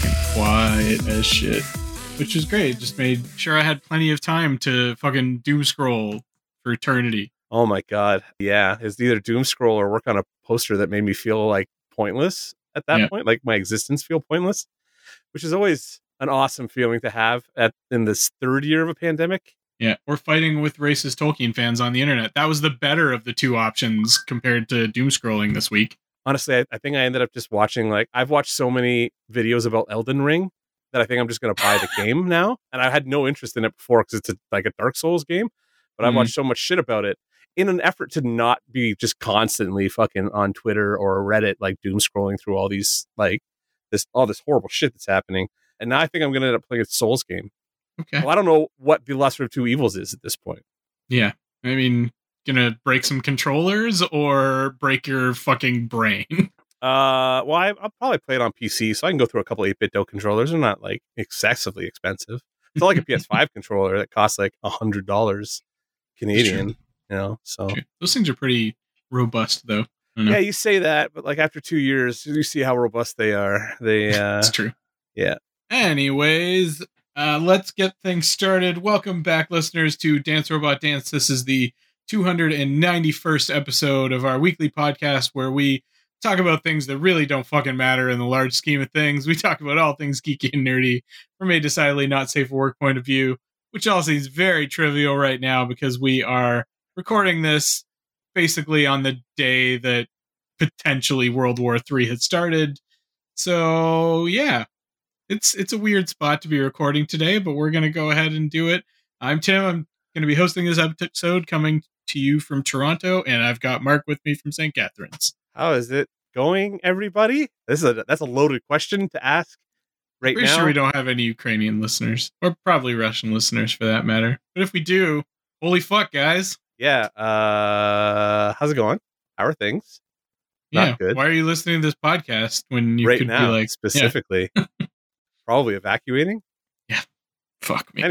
fucking quiet as shit, which was great. It just made sure I had plenty of time to fucking doom scroll for eternity. Oh my god, yeah. It's either doom scroll or work on a poster that made me feel like pointless at that point, like my existence feel pointless, which is always an awesome feeling to have in this third year of a pandemic. Yeah, or fighting with racist Tolkien fans on the internet. That was the better of the two options compared to doom scrolling this week. Honestly, I think I ended up just watching, I've watched so many videos about Elden Ring that I think I'm just going to buy the game now. And I had no interest in it before because it's like a Dark Souls game, but I watched so much shit about it in an effort to not be just constantly fucking on Twitter or Reddit, like doom scrolling through all these, all this horrible shit that's happening. And now I think I'm going to end up playing a Souls game. Okay. Well, I don't know what the lesser of two evils is at this point. Yeah. I mean, gonna break some controllers or break your fucking brain? Well, I'll probably play it on PC, so I can go through a couple 8-bit controllers. They're not like excessively expensive. It's not like a PS5 controller that costs like $100 Canadian, so True. Those things are pretty robust though. Yeah, you say that, but like after 2 years, you see how robust they are. It's true. Yeah. Anyways, let's get things started. Welcome back, listeners, to Dance Robot Dance. This is the 291st episode of our weekly podcast where we talk about things that really don't fucking matter in the large scheme of things. We talk about all things geeky and nerdy from a decidedly not safe for work point of view, which also is very trivial right now because we are recording this basically on the day that potentially World War III had started. So, yeah. It's a weird spot to be recording today, but we're going to go ahead and do it. I'm Tim. I'm going to be hosting this episode coming to you from Toronto, and I've got Mark with me from St. Catharines. How is it going, everybody? That's a loaded question to ask right now. Pretty sure we don't have any Ukrainian listeners, or probably Russian listeners for that matter. But if we do, holy fuck, guys. Yeah. How's it going? How are things? Not good. Why are you listening to this podcast when you could now, be like specifically? Yeah. Probably evacuating. Yeah. Fuck me.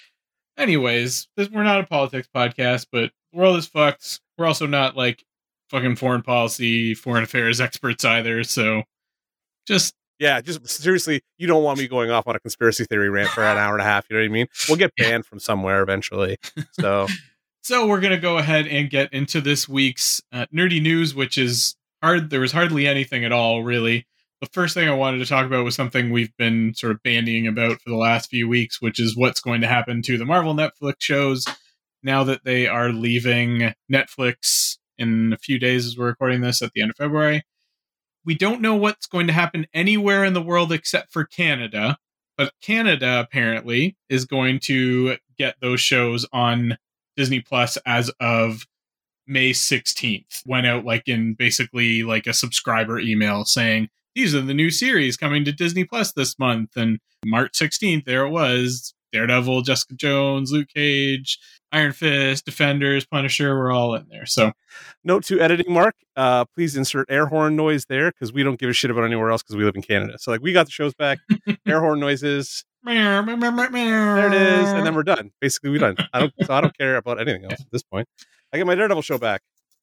Anyways, we're not a politics podcast, but the world is fucked. We're also not like fucking foreign policy, foreign affairs experts either. So just seriously, you don't want me going off on a conspiracy theory rant for an hour and a half. You know what I mean? We'll get banned from somewhere eventually. So we're going to go ahead and get into this week's nerdy news, which is hard. There was hardly anything at all, really. The first thing I wanted to talk about was something we've been sort of bandying about for the last few weeks, which is what's going to happen to the Marvel Netflix shows now that they are leaving Netflix in a few days as we're recording this at the end of February. We don't know what's going to happen anywhere in the world except for Canada, but Canada apparently is going to get those shows on Disney Plus as of May 16th. Went out in basically like a subscriber email saying, these are the new series coming to Disney Plus this month. And March 16th, there it was. Daredevil, Jessica Jones, Luke Cage, Iron Fist, Defenders, Punisher, we're all in there. So, note to editing, Mark, please insert air horn noise there because we don't give a shit about anywhere else because we live in Canada. So we got the shows back, air horn noises. There it is, and then we're done. Basically, we're done. I don't care about anything else at this point. I get my Daredevil show back.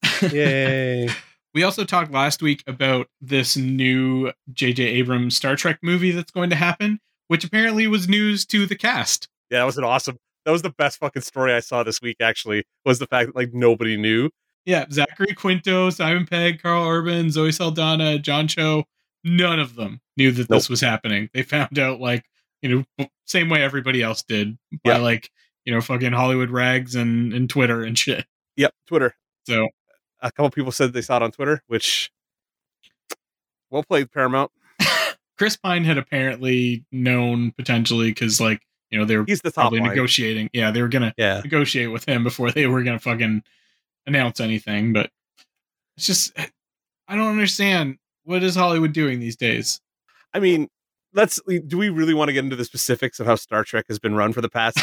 Yay. We also talked last week about this new J.J. Abrams Star Trek movie that's going to happen, which apparently was news to the cast. Yeah, that was the best fucking story I saw this week, actually, was the fact that nobody knew. Yeah, Zachary Quinto, Simon Pegg, Carl Urban, Zoe Saldana, John Cho, none of them knew that this was happening. They found out same way everybody else did by fucking Hollywood rags and Twitter and shit. Yep, Twitter. So a couple people said they saw it on Twitter, which well played, Paramount. Chris Pine had apparently known potentially because they were probably negotiating. Yeah, they were gonna negotiate with him before they were gonna fucking announce anything. But it's just I don't understand, what is Hollywood doing these days? I mean, do we really want to get into the specifics of how Star Trek has been run for the past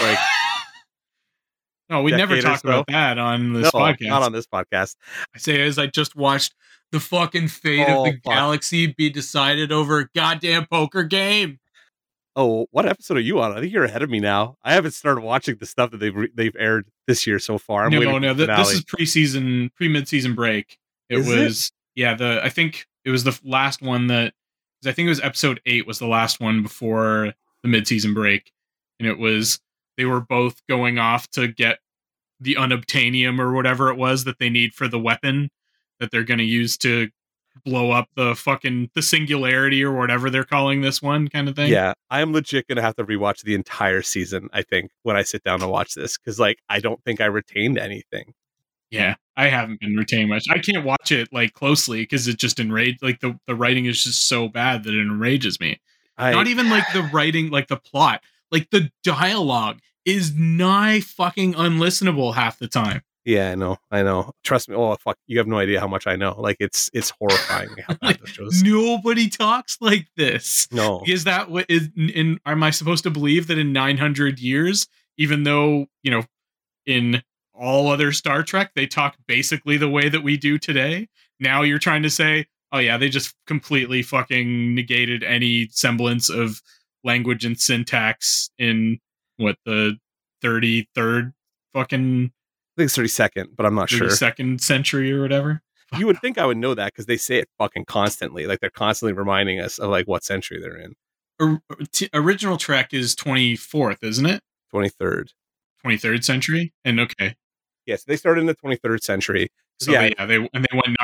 No, we never talk about that on this podcast. Not on this podcast. I say as I just watched the fucking fate of the galaxy be decided over a goddamn poker game. Oh, what episode are you on? I think you're ahead of me now. I haven't started watching the stuff that they've aired this year so far. No. This is pre-mid-season break. I think it was the last one that I think it was episode 8 was the last one before the mid-season break, and it was they were both going off to get the unobtainium or whatever it was that they need for the weapon that they're going to use to blow up the singularity or whatever they're calling this one, kind of thing. Yeah, I am legit gonna have to rewatch the entire season, I think, when I sit down to watch this, because like I don't think I retained anything. Yeah, I haven't been retaining much. I can't watch it like closely because it just enraged. Like the writing is just so bad that it enrages me. Not even like the writing, like the plot, like the dialogue is nigh fucking unlistenable half the time. Yeah, I know. Trust me. Oh fuck, you have no idea how much I know. Like it's horrifying how bad Like, this shows. nobody talks like this. No, Is that what is in? Am I supposed to believe that in 900 years, even though in all other Star Trek they talk basically the way that we do today, now you're trying to say, oh yeah, they just completely fucking negated any semblance of language and syntax in what, the 33rd fucking I think it's 32nd, but I'm not sure. 32nd century or whatever. You would think I would know that because they say it fucking constantly. Like they're constantly reminding us of like what century they're in. Original Trek is 24th, isn't it? 23rd. 23rd century? And okay. Yes, they started in the 23rd century. So they went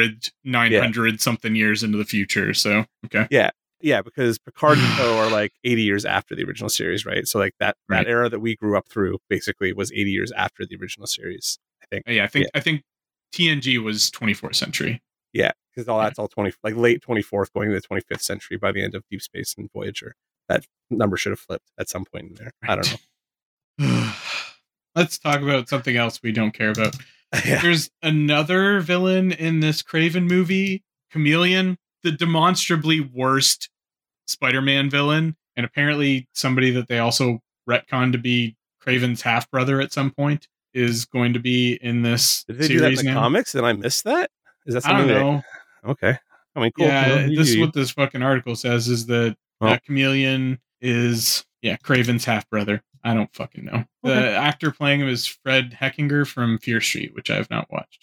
900 something years into the future. So, okay. Yeah, because Picard and Co are like 80 years after the original series, right? So like that era that we grew up through basically was 80 years after the original series, I think. Yeah, I think TNG was 24th century. Yeah, because that's all 20, like late 24th going into the 25th century by the end of Deep Space and Voyager. That number should have flipped at some point in there. Right. I don't know. Let's talk about something else we don't care about. Yeah. There's another villain in this Kraven movie, Chameleon, the demonstrably worst Spider-Man villain, and apparently somebody that they also retconned to be Kraven's half-brother at some point is going to be in this Did they series do that in the now. comics? Did I miss that? Is that I something? don't know. Okay. I mean, cool. Yeah, this is what this fucking article says, is that Chameleon is Kraven's half-brother. I don't fucking know. Okay. The actor playing him is Fred Heckinger from Fear Street, which I have not watched.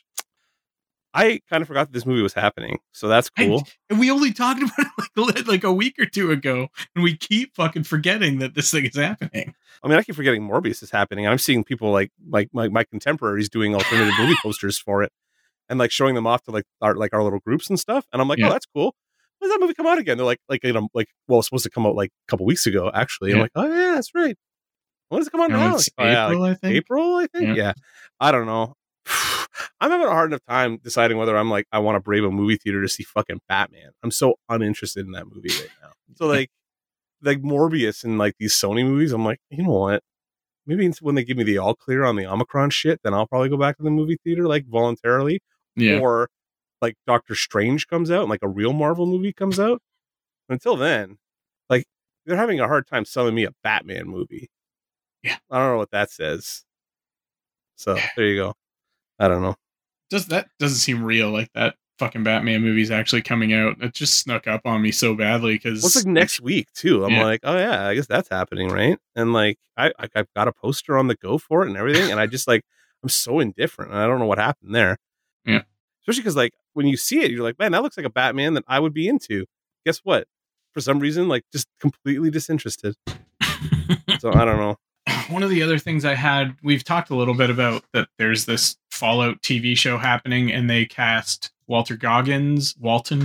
I kind of forgot that this movie was happening, so that's cool. And we only talked about it like a week or two ago, and we keep fucking forgetting that this thing is happening. I mean, I keep forgetting Morbius is happening. I'm seeing people like my contemporaries doing alternative movie posters for it, and like showing them off to like our little groups and stuff. And I'm like, oh, that's cool. When does that movie come out again? They're like it's supposed to come out like a couple weeks ago, actually. Yeah. I'm like, oh yeah, that's right. When does it come out now? April, I think. April, I think. Yeah. I don't know. I'm having a hard enough time deciding whether I'm like I want to brave a movie theater to see fucking Batman. I'm so uninterested in that movie right now. So like Morbius and like these Sony movies, I'm like, you know what? Maybe when they give me the all clear on the Omicron shit, then I'll probably go back to the movie theater like voluntarily. Yeah. Or like Doctor Strange comes out and like a real Marvel movie comes out. Until then, like they're having a hard time selling me a Batman movie. Yeah. I don't know what that says. So there you go. I don't know. That doesn't seem real. Like that fucking Batman movie's actually coming out. It just snuck up on me so badly because it's like next week too. I'm like, oh yeah, I guess that's happening, right? And like I've got a poster on the go for it and everything, and I just like I'm so indifferent, and I don't know what happened there. Yeah, especially because like when you see it, you're like, man, that looks like a Batman that I would be into. Guess what? For some reason, like just completely disinterested. So I don't know. One of the other things we've talked a little bit about that there's this Fallout TV show happening, and they cast Walton Goggins. Is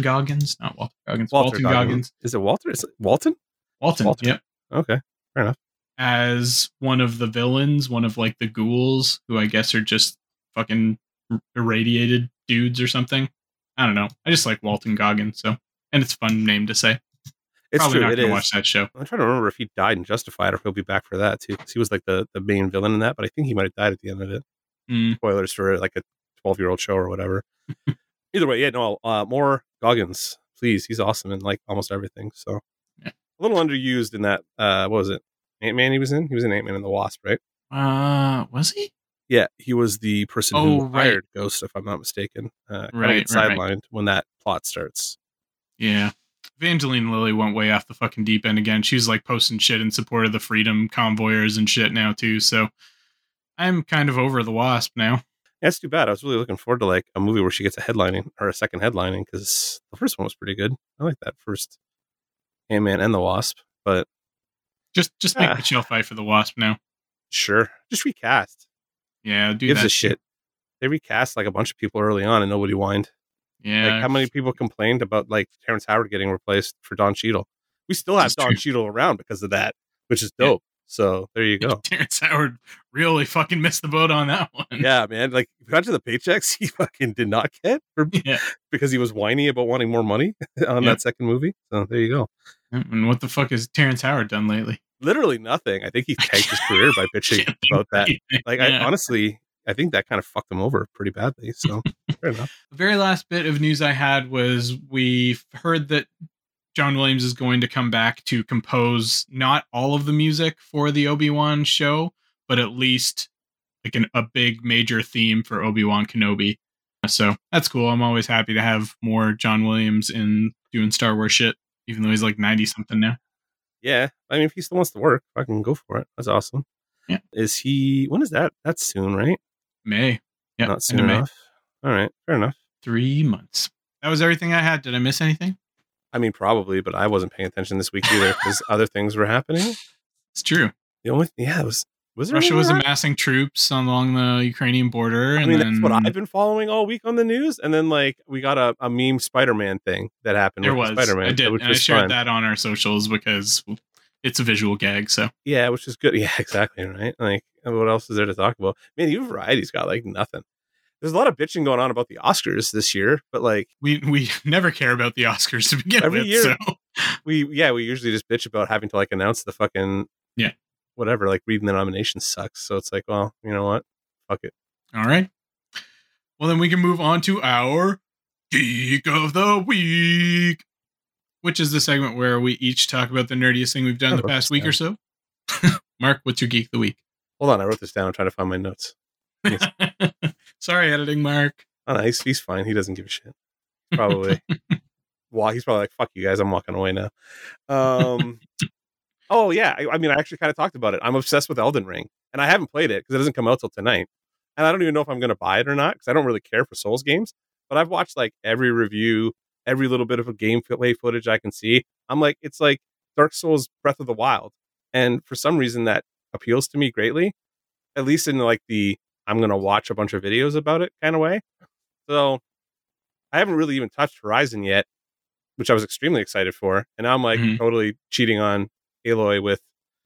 it Walter? Is it Walton? Walton. Yep. Okay. Fair enough. As one of the villains, one of like the ghouls, who I guess are just fucking irradiated dudes or something. I don't know. I just like Walton Goggins, and it's a fun name to say. It's probably true. not going to watch that show. I'm trying to remember if he died in Justified or if he'll be back for that too. Because he was like the main villain in that, but I think he might have died at the end of it. Spoilers for like a 12-year-old show or whatever. Either way, more Goggins, please. He's awesome in like almost everything. So a little underused in that. What was it? Ant-Man he was in? He was in Ant-Man and the Wasp, right? Was he? Yeah, he was the person who hired Ghost, if I'm not mistaken. Sidelined when that plot starts. Yeah. Evangeline Lilly went way off the fucking deep end again. She was like posting shit in support of the Freedom Convoyers and shit now too. So I'm kind of over the Wasp now. Yeah, it's too bad. I was really looking forward to like a movie where she gets a second headlining because the first one was pretty good. I like that first Ant-Man and the Wasp, but Just make Michelle Pfeiffer the Wasp now. Sure, just recast. Yeah, do Gives that. a shit. They recast like a bunch of people early on, and nobody whined. Yeah, like how many people complained about like Terrence Howard getting replaced for Don Cheadle? We still have Don Cheadle around because of that, which is dope. Yeah. So there you go. Terrence Howard really fucking missed the boat on that one. Yeah, man. Like, imagine the paychecks he fucking did not get because he was whiny about wanting more money on that second movie. So there you go. And what the fuck has Terrence Howard done lately? Literally nothing. I think he tanked his career by bitching about that. Like, I think that kind of fucked him over pretty badly. So fair enough. The very last bit of news I had was we heard that John Williams is going to come back to compose not all of the music for the Obi-Wan show, but at least like a big major theme for Obi-Wan Kenobi. So that's cool. I'm always happy to have more John Williams in doing Star Wars shit, even though he's like 90 something now. Yeah. I mean, if he still wants to work, I can go for it. That's awesome. Yeah. When is that? That's soon, right? May. Yeah. Not soon enough. All right. Fair enough. 3 months. That was everything I had. Did I miss anything? I mean, probably, but I wasn't paying attention this week either because other things were happening. It's true. Was Russia was amassing troops along the Ukrainian border. I mean, that's what I've been following all week on the news. And then, like, we got a meme Spider-Man thing that happened. There was. Spider-Man, I did. And I shared that on our socials because it's a visual gag. So yeah, which is good. Yeah, exactly. Right. Like, what else is there to talk about? Man, even Variety's got like nothing. There's a lot of bitching going on about the Oscars this year, but like we never care about the Oscars to begin every with. Year, so we usually just bitch about having to like announce the fucking whatever. Like reading the nominations sucks. So it's like, well, you know what? Fuck it. All right. Well, then we can move on to our Geek of the Week, which is the segment where we each talk about the nerdiest thing we've done the past week or so. Mark, what's your Geek of the Week? Hold on, I wrote this down. I'm trying to find my notes. Sorry, editing Mark. Oh, no, he's fine. He doesn't give a shit. Probably. Well, he's probably like, fuck you guys. I'm walking away now. Oh, yeah. I mean, I actually kind of talked about it. I'm obsessed with Elden Ring. And I haven't played it because it doesn't come out till tonight. And I don't even know if I'm going to buy it or not because I don't really care for Souls games. But I've watched like every review, every little bit of a gameplay footage I can see. I'm like, it's like Dark Souls Breath of the Wild. And for some reason that appeals to me greatly, at least in like the I'm going to watch a bunch of videos about it kind of way. So I haven't really even touched Horizon yet, which I was extremely excited for. And now I'm like totally cheating on Aloy with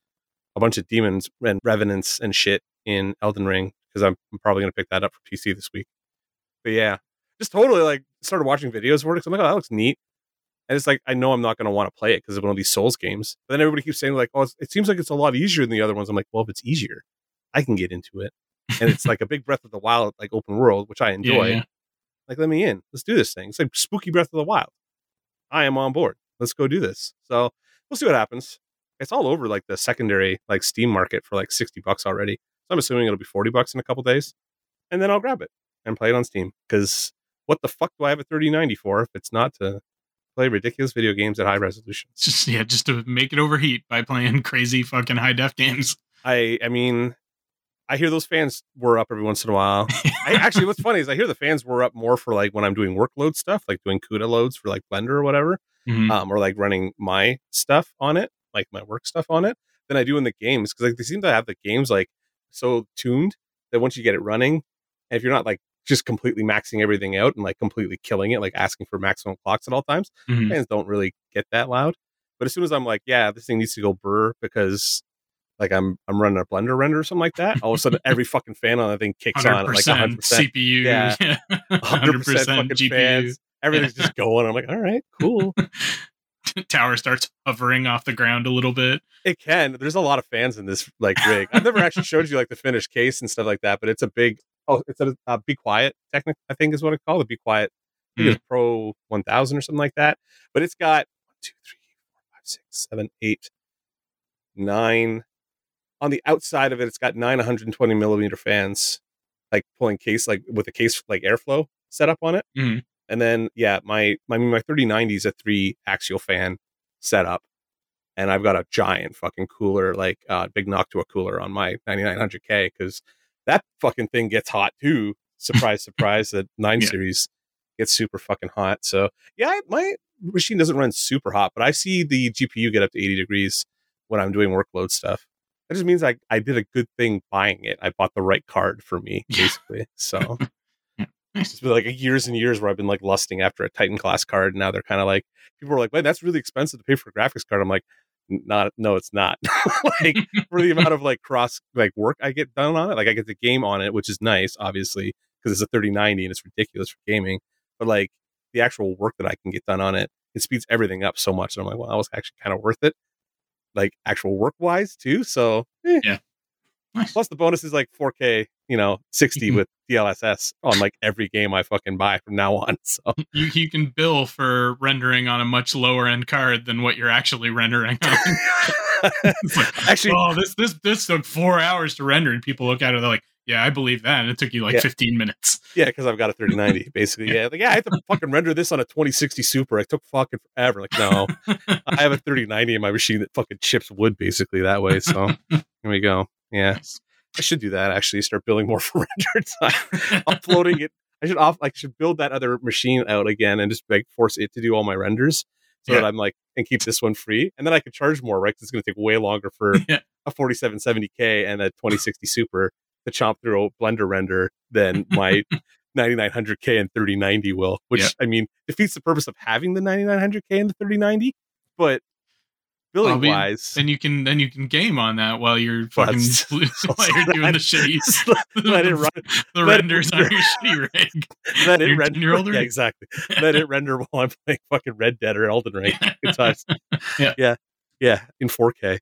a bunch of demons and revenants and shit in Elden Ring because I'm probably going to pick that up for PC this week. But yeah, just totally like started watching videos for it because I'm like, oh, that looks neat. And it's like, I know I'm not going to want to play it because it's one of these Souls games. But then everybody keeps saying like, oh, it seems like it's a lot easier than the other ones. I'm like, well, if it's easier, I can get into it. And it's like a big Breath of the Wild, like open world, which I enjoy. Yeah. Like, let me in. Let's do this thing. It's like spooky Breath of the Wild. I am on board. Let's go do this. So we'll see what happens. It's all over like the secondary like Steam market for like $60 already. So I'm assuming it'll be $40 in a couple days. And then I'll grab it and play it on Steam. Because what the fuck do I have a 3090 for if it's not to play ridiculous video games at high resolutions? Just to make it overheat by playing crazy fucking high def games. I mean, I hear those fans whir up every once in a while. What's funny is I hear the fans whir up more for like when I'm doing workload stuff, like doing CUDA loads for like Blender or whatever, or like running my stuff on it, like my work stuff on it, than I do in the games. Because like they seem to have the games like so tuned that once you get it running, and if you're not like just completely maxing everything out and like completely killing it, like asking for maximum clocks at all times, fans don't really get that loud. But as soon as I'm like, yeah, this thing needs to go burr because like I'm running a Blender render or something like that, all of a sudden every fucking fan on that thing kicks on at like 100% CPU, yeah, 100% fucking GPU. fans. Everything's just going. I'm like, all right, cool. Tower starts hovering off the ground a little bit. It can. There's a lot of fans in this like rig. I've never actually showed you like the finished case and stuff like that, but it's a big. Oh, it's a Be Quiet Technic, I think is what it's called. The Be Quiet. I think it's Pro 1000 or something like that. But it's got 1, 2, 3, 4, 5, 6, 7, 8, 9. On the outside of it, it's got 9 120 millimeter fans, like pulling case, like with a case like airflow set up on it. And then, yeah, my 3090 is a 3 axial fan setup, and I've got a giant fucking cooler, like big Noctua cooler on my 9900K because that fucking thing gets hot too. Surprise, surprise! The 9 series gets super fucking hot. So yeah, machine doesn't run super hot, but I see the GPU get up to 80 degrees when I'm doing workload stuff. That just means I did a good thing buying it. I bought the right card for me, basically. So it's been like years and years where I've been like lusting after a Titan class card. And now they're kind of like, people are like, "Wait, that's really expensive to pay for a graphics card." I'm like, no, it's not. Like for the amount of like cross like work I get done on it, like I get the game on it, which is nice, obviously, because it's a 3090 and it's ridiculous for gaming. But like the actual work that I can get done on it, it speeds everything up so much. And I'm like, well, that was actually kind of worth it, like actual work wise too. So yeah. Nice. Plus the bonus is like 4K, 60 with DLSS on like every game I fucking buy from now on. So you can bill for rendering on a much lower end card than what you're actually rendering on. Like, actually, oh, this took 4 hours to render, and people look at it, they're like, yeah, I believe that. And it took you like 15 minutes. Yeah, because I've got a 3090, basically. Yeah, like, I have to fucking render this on a 2060 Super. It took fucking forever. Like, no, I have a 3090 in my machine that fucking chips wood basically that way. So here we go. Yeah, I should do that. Actually, start building more for render time, uploading it. I should build that other machine out again and just like force it to do all my renders, so that I'm like, and keep this one free, and then I could charge more, right? Because it's going to take way longer for a 4770K and a 2060 Super to chomp through a Blender render than my 9900K and 3090 will. Which I mean defeats the purpose of having the 9900K and the 3090, but billing wise, then you can game on that while you're fucking while you're doing the shitty let it run the renders on your shitty rig. Let it render. Yeah, exactly. Let it render while I'm playing fucking Red Dead or Elden Ring. Good times. Yeah, in 4K.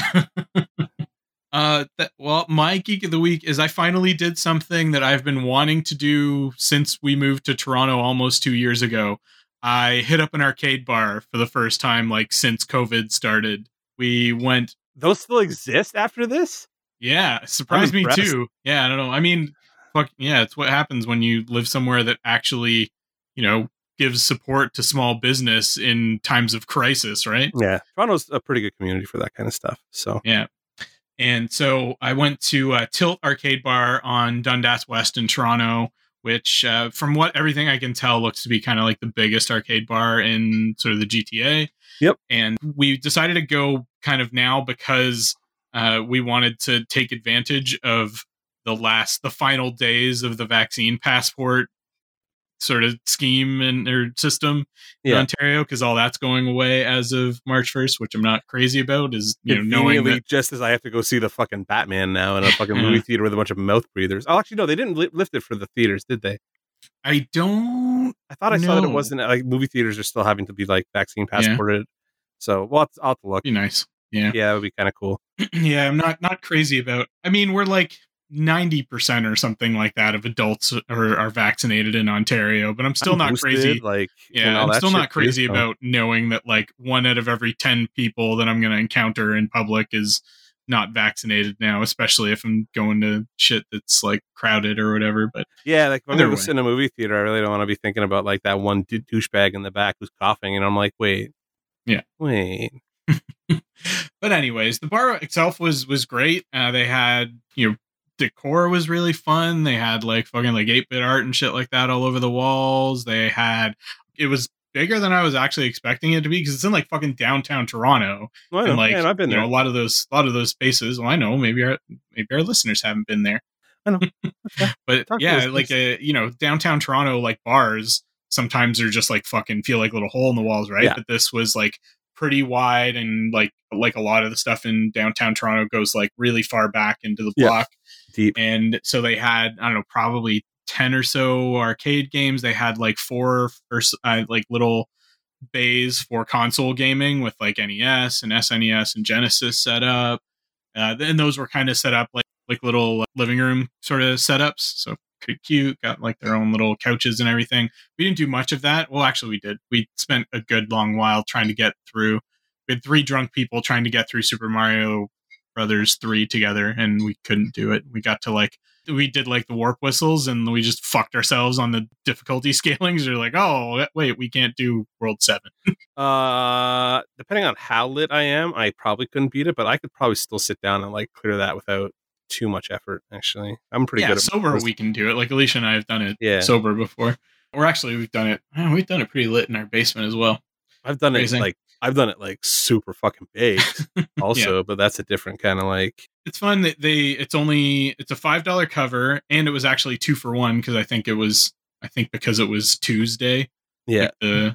Well, my geek of the week is I finally did something that I've been wanting to do since we moved to Toronto almost 2 years ago. I hit up an arcade bar for the first time, like, since COVID started. We went... Those still exist after this? Yeah, it surprised me too. Yeah, I don't know. I mean, it's what happens when you live somewhere that actually, gives support to small business in times of crisis, right? Yeah, Toronto's a pretty good community for that kind of stuff. So yeah. And so I went to Tilt Arcade Bar on Dundas West in Toronto, which, from everything I can tell, looks to be kind of like the biggest arcade bar in sort of the GTA. Yep. And we decided to go kind of now because we wanted to take advantage of the final days of the vaccine passport sort of scheme or system in Ontario, because all that's going away as of March 1st, which I'm not crazy about, is knowing that just as I have to go see the fucking Batman now in a fucking movie theater with a bunch of mouth breathers. Oh, actually no, they didn't lift it for the theaters, did they? I saw that it wasn't like movie theaters are still having to be like vaccine passported. So I'll have to look. Be nice. Yeah, that would be kind of cool. Yeah, I'm not crazy about. I mean, we're like 90% or something like that of adults are vaccinated in Ontario, but I'm still not crazy. I'm still not crazy about knowing that like 1 out of every 10 people that I'm going to encounter in public is not vaccinated now, especially if I'm going to shit that's like crowded or whatever. But yeah, like when I'm in a movie theater, I really don't want to be thinking about like that one douchebag in the back who's coughing, and I'm like, wait. But anyways, the bar itself was great. They had decor was really fun. They had like fucking like 8-bit art and shit like that all over the walls. It was bigger than I was actually expecting it to be, because it's in like fucking downtown Toronto. Well, and like, I've been there. A lot of those spaces. Well, I know maybe our listeners haven't been there. I know. But yeah, like downtown Toronto, like bars sometimes are just like fucking feel like little hole in the walls, right? Yeah. But this was like pretty wide, and like a lot of the stuff in downtown Toronto goes like really far back into the block. Deep. And so they had, I don't know, probably 10 or so arcade games. They had like 4 or like little bays for console gaming with like NES and SNES and Genesis set up. And those were kind of set up like little living room sort of setups. So pretty cute, got like their own little couches and everything. We didn't do much of that. Well, actually we did. We spent a good long while trying to get through. We had 3 drunk people trying to get through Super Mario Brothers 3 together, and we couldn't do it. We got to we did like the warp whistles, and we just fucked ourselves on the difficulty scalings. You're like, oh wait, we can't do World 7. Depending on how lit I am, I probably couldn't beat it, but I could probably still sit down and like clear that without too much effort. Actually, I'm pretty good at sober. We can do it. Like Alicia and I have done it sober before. We've done it. We've done it pretty lit in our basement as well. I've done it Amazing. like super fucking baked also, Yeah. but that's a different kind of like. It's fun that it's a $5 cover, and it was actually 2 for 1 because I think because it was Tuesday, Yeah. like the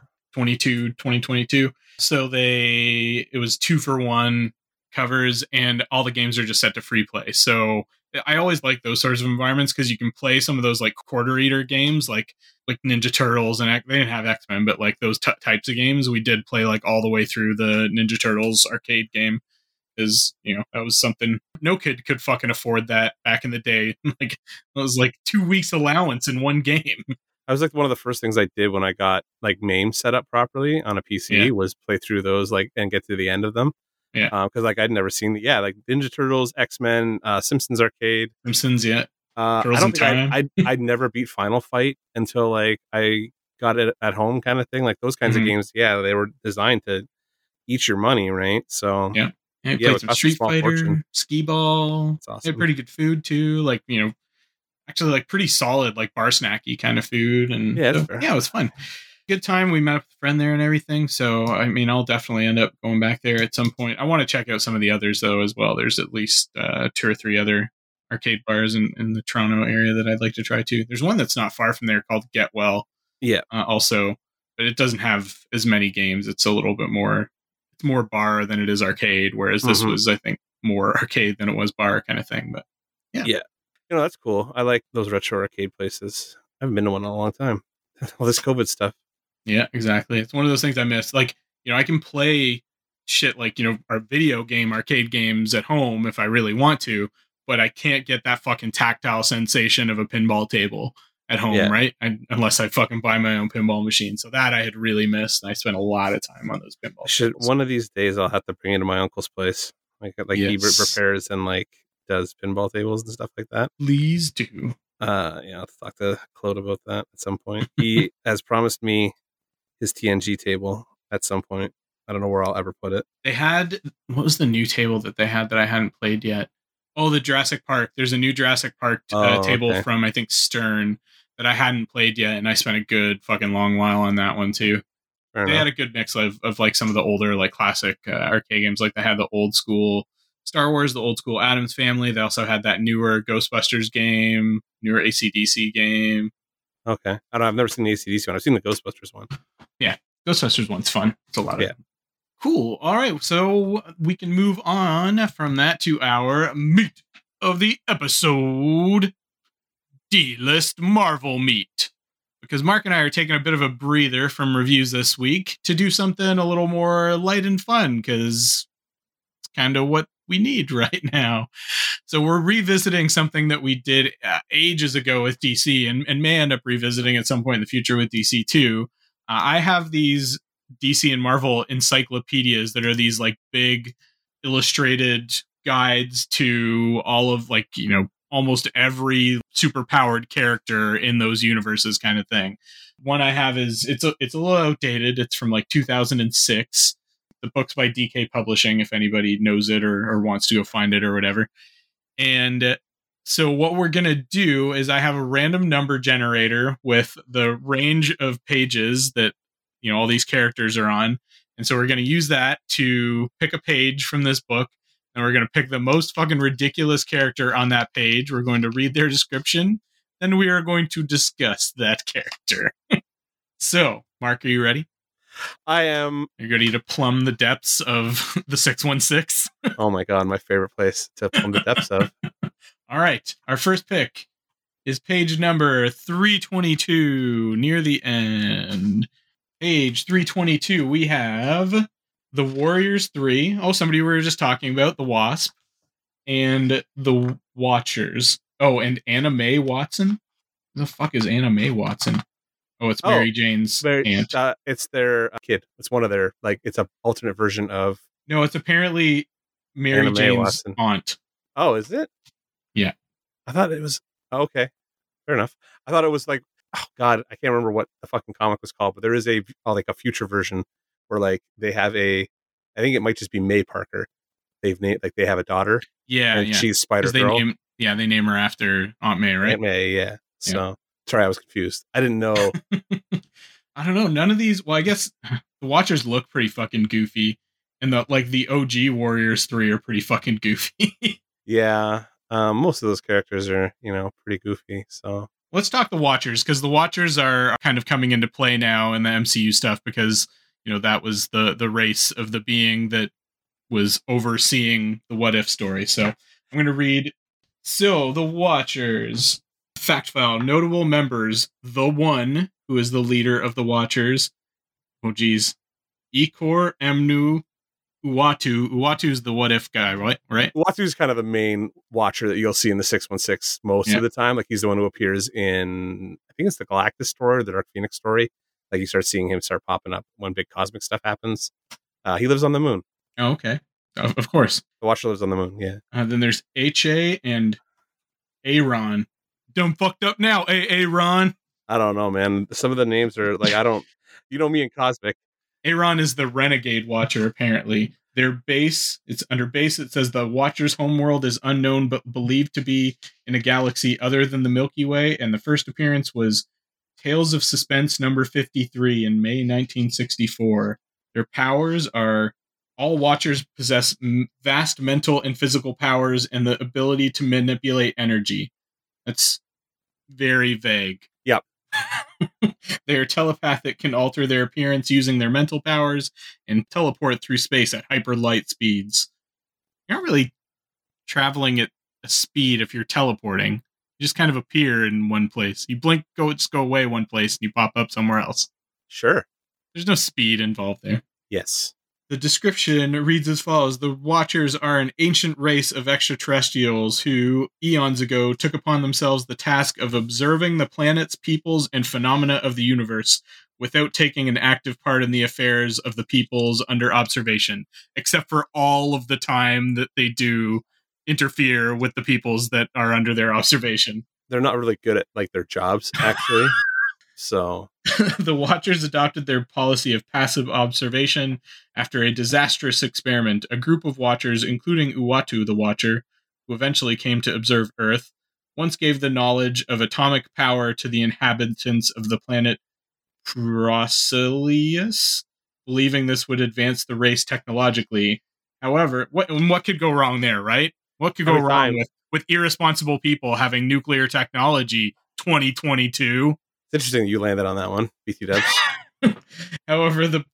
2022. So it was 2 for 1 covers, and all the games are just set to free play. So I always like those sorts of environments because you can play some of those like quarter eater games, like Ninja Turtles, and they didn't have X-Men, but like those types of games, we did play like all the way through the Ninja Turtles arcade game. Is that was something no kid could fucking afford that back in the day. Like it was like 2 weeks allowance in one game. I was like one of the first things I did when I got like MAME set up properly on a PC Yeah. was play through those like and get to the end of them. Yeah. Because like I'd never seen like Ninja Turtles, X-Men, Simpsons Arcade, Simpsons. Yeah. I Turtles don't in think Time. I'd never beat Final Fight until like I got it at home kind of thing. Like those kinds of games, yeah, they were designed to eat your money, right? So Yeah. And yeah, played it some cost a Street small fortune. Fighter, Skee Ball. That's They awesome. had pretty good food too. Like, actually like pretty solid, like bar snacky kind of food. And Yeah, so, fair. yeah, it was fun. Good time. We met up with a friend there and everything. So, I mean, I'll definitely end up going back there at some point. I want to check out some of the others though, as well. There's at least 2 or 3 other arcade bars in the Toronto area that I'd like to try too. There's one that's not far from there called Get Well. Yeah. Also, but it doesn't have as many games. It's a little bit more. It's more bar than it is arcade. Whereas this was, I think, more arcade than it was bar kind of thing. But yeah, that's cool. I like those retro arcade places. I haven't been to one in a long time. All this COVID stuff. Yeah, exactly. It's one of those things I miss. Like, I can play shit like, our video game arcade games at home if I really want to, but I can't get that fucking tactile sensation of a pinball table at home, right? Unless I fucking buy my own pinball machine. So that I had really missed. And I spent a lot of time on those pinball tables. One of these days I'll have to bring it to my uncle's place. Like he repairs and like does pinball tables and stuff like that. Please do. I'll have to talk to Claude about that at some point. He has promised me his TNG table at some point. I don't know where I'll ever put it. They had, what was the new table that they had that I hadn't played yet? Oh, the Jurassic Park. There's a new Jurassic Park table from, I think, Stern that I hadn't played yet, and I spent a good fucking long while on that one too. They had a good mix of like some of the older like classic arcade games. Like they had the old school Star Wars, the old school Addams Family. They also had that newer Ghostbusters game, newer AC/DC game. Okay, I've never seen the AC/DC one. I've seen the Ghostbusters one. Yeah, Ghostbusters one's fun. It's a lot of cool. All right, so we can move on from that to our meat of the episode. D-list Marvel meat. Because Mark and I are taking a bit of a breather from reviews this week to do something a little more light and fun, because it's kind of what we need right now. So we're revisiting something that we did ages ago with DC and may end up revisiting at some point in the future with DC too. I have these DC and Marvel encyclopedias that are these like big illustrated guides to all of like, almost every superpowered character in those universes kind of thing. One I have is it's a little outdated. It's from like 2006. The book's by DK Publishing, if anybody knows it or wants to go find it or whatever. And so what we're going to do is I have a random number generator with the range of pages that, all these characters are on. And so we're going to use that to pick a page from this book. And we're going to pick the most fucking ridiculous character on that page. We're going to read their description. Then we are going to discuss that character. So, Mark, are you ready? I am. Are you ready to plumb the depths of the 616? Oh my God, my favorite place to plumb the depths of. All right. Our first pick is page number 322, near the end. Page 322, we have the Warriors 3. Oh, somebody we were just talking about, the Wasp. And the Watchers. Oh, and Anna Mae Watson? Who the fuck is Anna Mae Watson? Oh, it's Mary Jane's aunt. It's their kid. It's one of their, like, it's an alternate version of... No, it's apparently Mary Jane's aunt. Oh, is it? Yeah. I thought it was... Oh, okay. Fair enough. I thought it was like... Oh, God, I can't remember what the fucking comic was called, but there is a future version where, like, they have I think it might just be May Parker. They've named, like, they have a daughter. Yeah, and she's Spider-Girl. They name her after Aunt May, right? Aunt May, yeah. So, sorry, I was confused. I didn't know. I don't know. None of these... Well, I guess the the Watchers look pretty fucking goofy, and the OG Warriors 3 are pretty fucking goofy. Yeah, most of those characters are, pretty goofy. So let's talk the Watchers, because the Watchers are kind of coming into play now in the MCU stuff, because that was the race of the being that was overseeing the What If story. So I'm going to read. So the Watchers. Fact file. Notable members. The One, who is the leader of the Watchers. Oh, geez. Ikor Emnu Uatu. Uatu's the What If guy, right? Uatu's kind of the main Watcher that you'll see in the 616 most of the time. Like, he's the one who appears in, I think it's the Galactus story, the Dark Phoenix story. Like, you start seeing him start popping up when big cosmic stuff happens. He lives on the moon. Oh, okay. Of course. The Watcher lives on the moon, yeah. Then there's H.A. and Aaron. Dumb fucked up now, Aaron. I don't know, man. Some of the names are like, you know me and Cosmic. Aaron is the Renegade Watcher, apparently. Their base, it's under base, it says the Watcher's homeworld is unknown but believed to be in a galaxy other than the Milky Way, and the first appearance was Tales of Suspense number 53 in May 1964. Their powers are all Watchers possess vast mental and physical powers and the ability to manipulate energy. That's very vague. Yep. They are telepathic, can alter their appearance using their mental powers, and teleport through space at hyper light speeds. You're not really traveling at a speed if you're teleporting. You just kind of appear in one place. You blink, go away one place, and you pop up somewhere else. Sure. There's no speed involved there. Yes. The description reads as follows. The Watchers are an ancient race of extraterrestrials who, eons ago, took upon themselves the task of observing the planets, peoples, and phenomena of the universe without taking an active part in the affairs of the peoples under observation, except for all of the time that they do interfere with the peoples that are under their observation. They're not really good at, like, their jobs, actually. So the Watchers adopted their policy of passive observation after a disastrous experiment. A group of Watchers, including Uatu the Watcher, who eventually came to observe Earth, once gave the knowledge of atomic power to the inhabitants of the planet Procilius, believing this would advance the race technologically. However, what could go wrong there, right? What could go wrong with irresponsible people having nuclear technology 2022? Interesting that you landed on that one, BT Dubs. However, the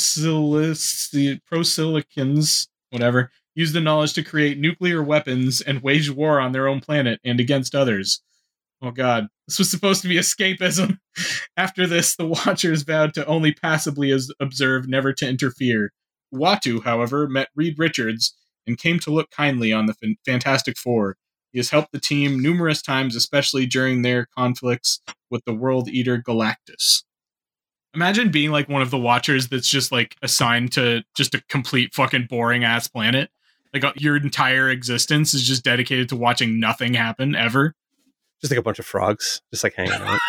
Prosilicans, whatever, used the knowledge to create nuclear weapons and wage war on their own planet and against others. Oh god, this was supposed to be escapism. After this, the Watchers vowed to only passively observe, never to interfere. Uatu, however, met Reed Richards and came to look kindly on the Fantastic Four. He has helped the team numerous times, especially during their conflicts with the World Eater Galactus. Imagine being like one of the Watchers that's just like assigned to just a complete fucking boring ass planet. Like your entire existence is just dedicated to watching nothing happen ever. Just like a bunch of frogs, just like hanging out.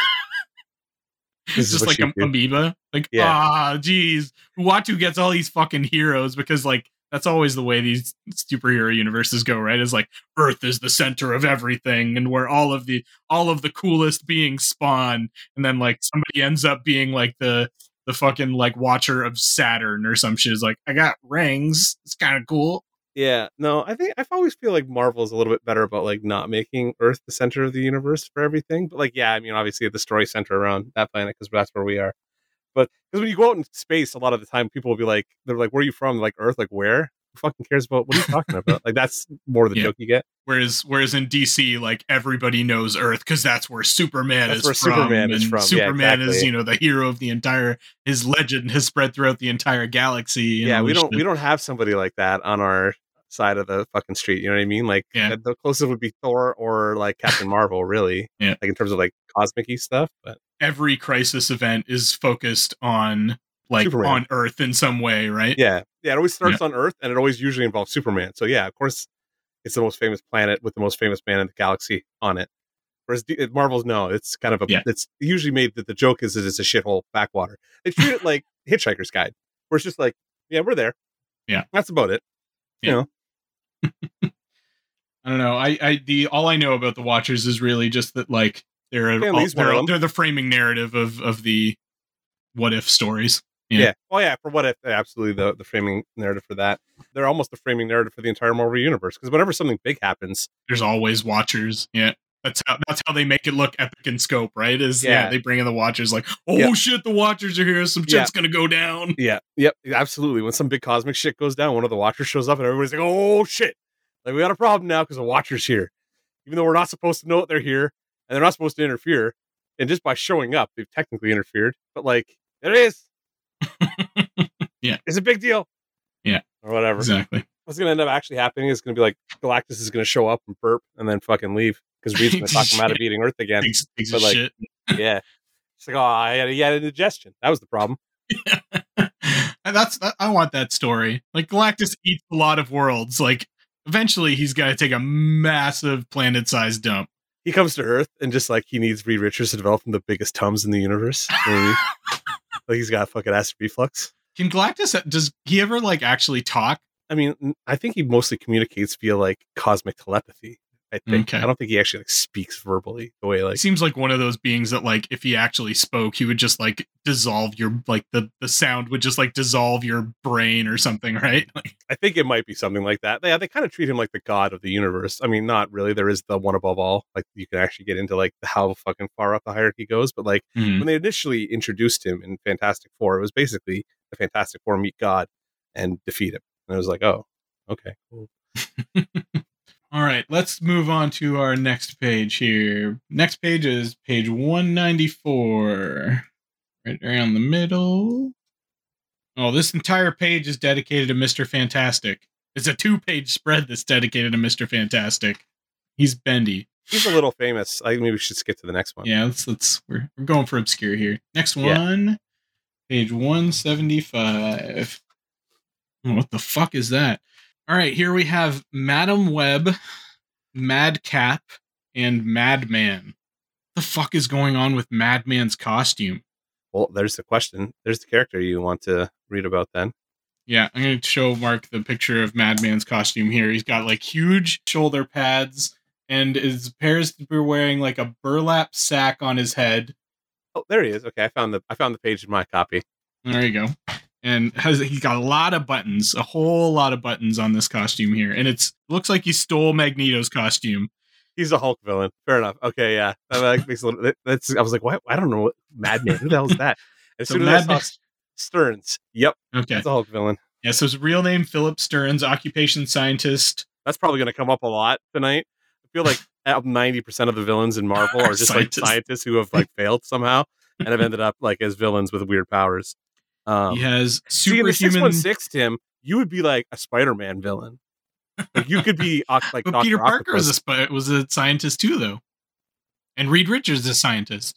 It's just like an amoeba. Like, geez. Uatu gets all these fucking heroes because like that's always the way these superhero universes go, right? Is like Earth is the center of everything, and where all of the coolest beings spawn, and then like somebody ends up being like the fucking like Watcher of Saturn or some shit. Is like, I got rings. It's kind of cool. Yeah, no, I think I always feel like Marvel is a little bit better about like not making Earth the center of the universe for everything. But like, yeah, I mean, obviously the story center around that planet because that's where we are. But because when you go out in space, a lot of the time people will be like, they're like, where are you from? Like, Earth, like where? Who fucking cares about what are you talking about? Like, that's more the joke you get. Whereas in DC, like everybody knows Earth because that's where Superman is from. Superman is from. Superman is, the hero of the entire. His legend has spread throughout the entire galaxy. We don't have somebody like that on our side of the fucking street. You know what I mean? Like, the closest would be Thor or like Captain Marvel, really. Yeah. Like in terms of like cosmic-y stuff. But every crisis event is focused on like Superman. On Earth in some way, right? Yeah. It always starts on Earth, and it always usually involves Superman. So yeah, of course, it's the most famous planet with the most famous man in the galaxy on it. Whereas Marvel's it's kind of it's usually made that the joke is that it's a shithole backwater. They treat it like Hitchhiker's Guide, where it's just like, yeah, we're there. Yeah, that's about it. Yeah. You know. I don't know. All I know about the Watchers is really just that like they're the framing narrative of the what if stories. Yeah. Oh yeah, for what if absolutely the framing narrative for that. They're almost the framing narrative for the entire Marvel universe. Because whenever something big happens, there's always Watchers. Yeah. That's how they make it look epic in scope, right? They bring in the Watchers like, shit, the Watchers are here. Some shit's gonna go down. Yeah. Yep. Absolutely. When some big cosmic shit goes down, one of the Watchers shows up and everybody's like, oh shit. Like we got a problem now because the Watchers here. Even though we're not supposed to know that they're here and they're not supposed to interfere. And just by showing up, they've technically interfered. But like, there it is. Yeah. It's a big deal. Yeah. Or whatever. Exactly. What's going to end up actually happening is going to be like Galactus is going to show up and burp and then fucking leave because Reed's going to talk him out of eating Earth again. But like, shit. Yeah. It's like, he had indigestion. That was the problem. And I want that story. Like Galactus eats a lot of worlds. Like eventually he's got to take a massive planet-sized dump. He comes to Earth and just like he needs Reed Richards to develop the biggest Tums in the universe. Like he's got fucking acid reflux. Can Galactus, does he ever like actually talk? I mean, I think he mostly communicates via like cosmic telepathy. I think. Okay. I don't think he actually like speaks verbally the way like. It seems like one of those beings that like if he actually spoke, he would just like dissolve your like the sound would just like dissolve your brain or something, right? Like, I think it might be something like that. They kind of treat him like the god of the universe. I mean, not really. There is the one above all. Like you can actually get into like how fucking far up the hierarchy goes. But like when they initially introduced him in Fantastic Four, it was basically the Fantastic Four meet God and defeat him. And it was like, oh, okay, cool. All right, let's move on to our next page here. Next page is page 194. Right around the middle. Oh, this entire page is dedicated to Mr. Fantastic. It's a 2-page spread that's dedicated to Mr. Fantastic. He's bendy. He's a little famous. I think maybe we should skip to the next one. Yeah, we're going for obscure here. Next one, page 175. Oh, what the fuck is that? All right, here we have Madam Web, Madcap, and Madman. What the fuck is going on with Madman's costume? Well, there's the question. There's the character you want to read about then. Yeah, I'm going to show Mark the picture of Madman's costume here. He's got like huge shoulder pads and appears to be wearing like a burlap sack on his head. Oh, there he is. Okay, I found the page in my copy. There you go. And he's got a lot of buttons, a whole lot of buttons on this costume here. And looks like he stole Magneto's costume. He's a Hulk villain. Fair enough. Okay, yeah. That makes a little, I was like, what? I don't know what Madman. Who the hell is that? As soon as I saw Stearns. Yep. Okay. That's a Hulk villain. Yeah, so his real name, Philip Stearns, occupation scientist. That's probably going to come up a lot tonight. I feel like 90% of the villains in Marvel are just like scientists who have like failed somehow and have ended up like as villains with weird powers. He has superhuman. See, in the 616, Tim, you would be like a Spider-Man villain. Like you could be like. But Peter Parker was a scientist too, though, and Reed Richards is a scientist.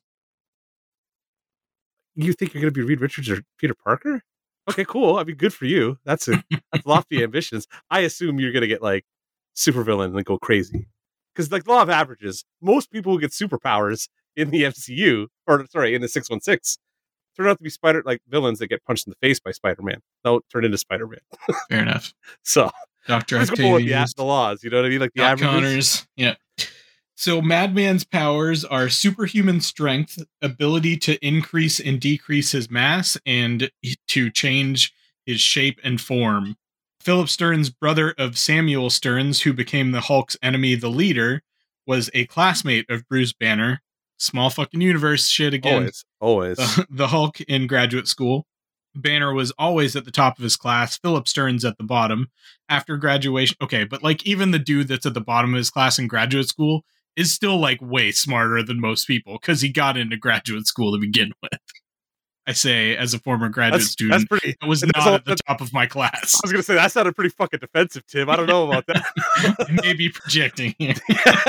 You think you're going to be Reed Richards or Peter Parker? Okay, cool. I mean, good for you. That's lofty ambitions. I assume you're going to get like supervillain and go crazy because like law of averages, most people who get superpowers in the MCU in the 616. Turn out to be villains that get punched in the face by Spider-Man. They'll turn into Spider-Man. Fair enough. So, Dr. Octavius, the laws, you know what I mean? Like the averages. Connors. Yeah. So Madman's powers are superhuman strength, ability to increase and decrease his mass, and to change his shape and form. Philip Stearns, brother of Samuel Stearns, who became the Hulk's enemy, the Leader, was a classmate of Bruce Banner. Small fucking universe shit again. Always. The Hulk in graduate school. Banner was always at the top of his class. Philip Stearns at the bottom. After graduation, okay, but like even the dude that's at the bottom of his class in graduate school is still like way smarter than most people because he got into graduate school to begin with. I say, as a former graduate student, it was not at the top of my class. I was going to say, that sounded pretty fucking defensive, Tim. I don't know about that. Maybe projecting here.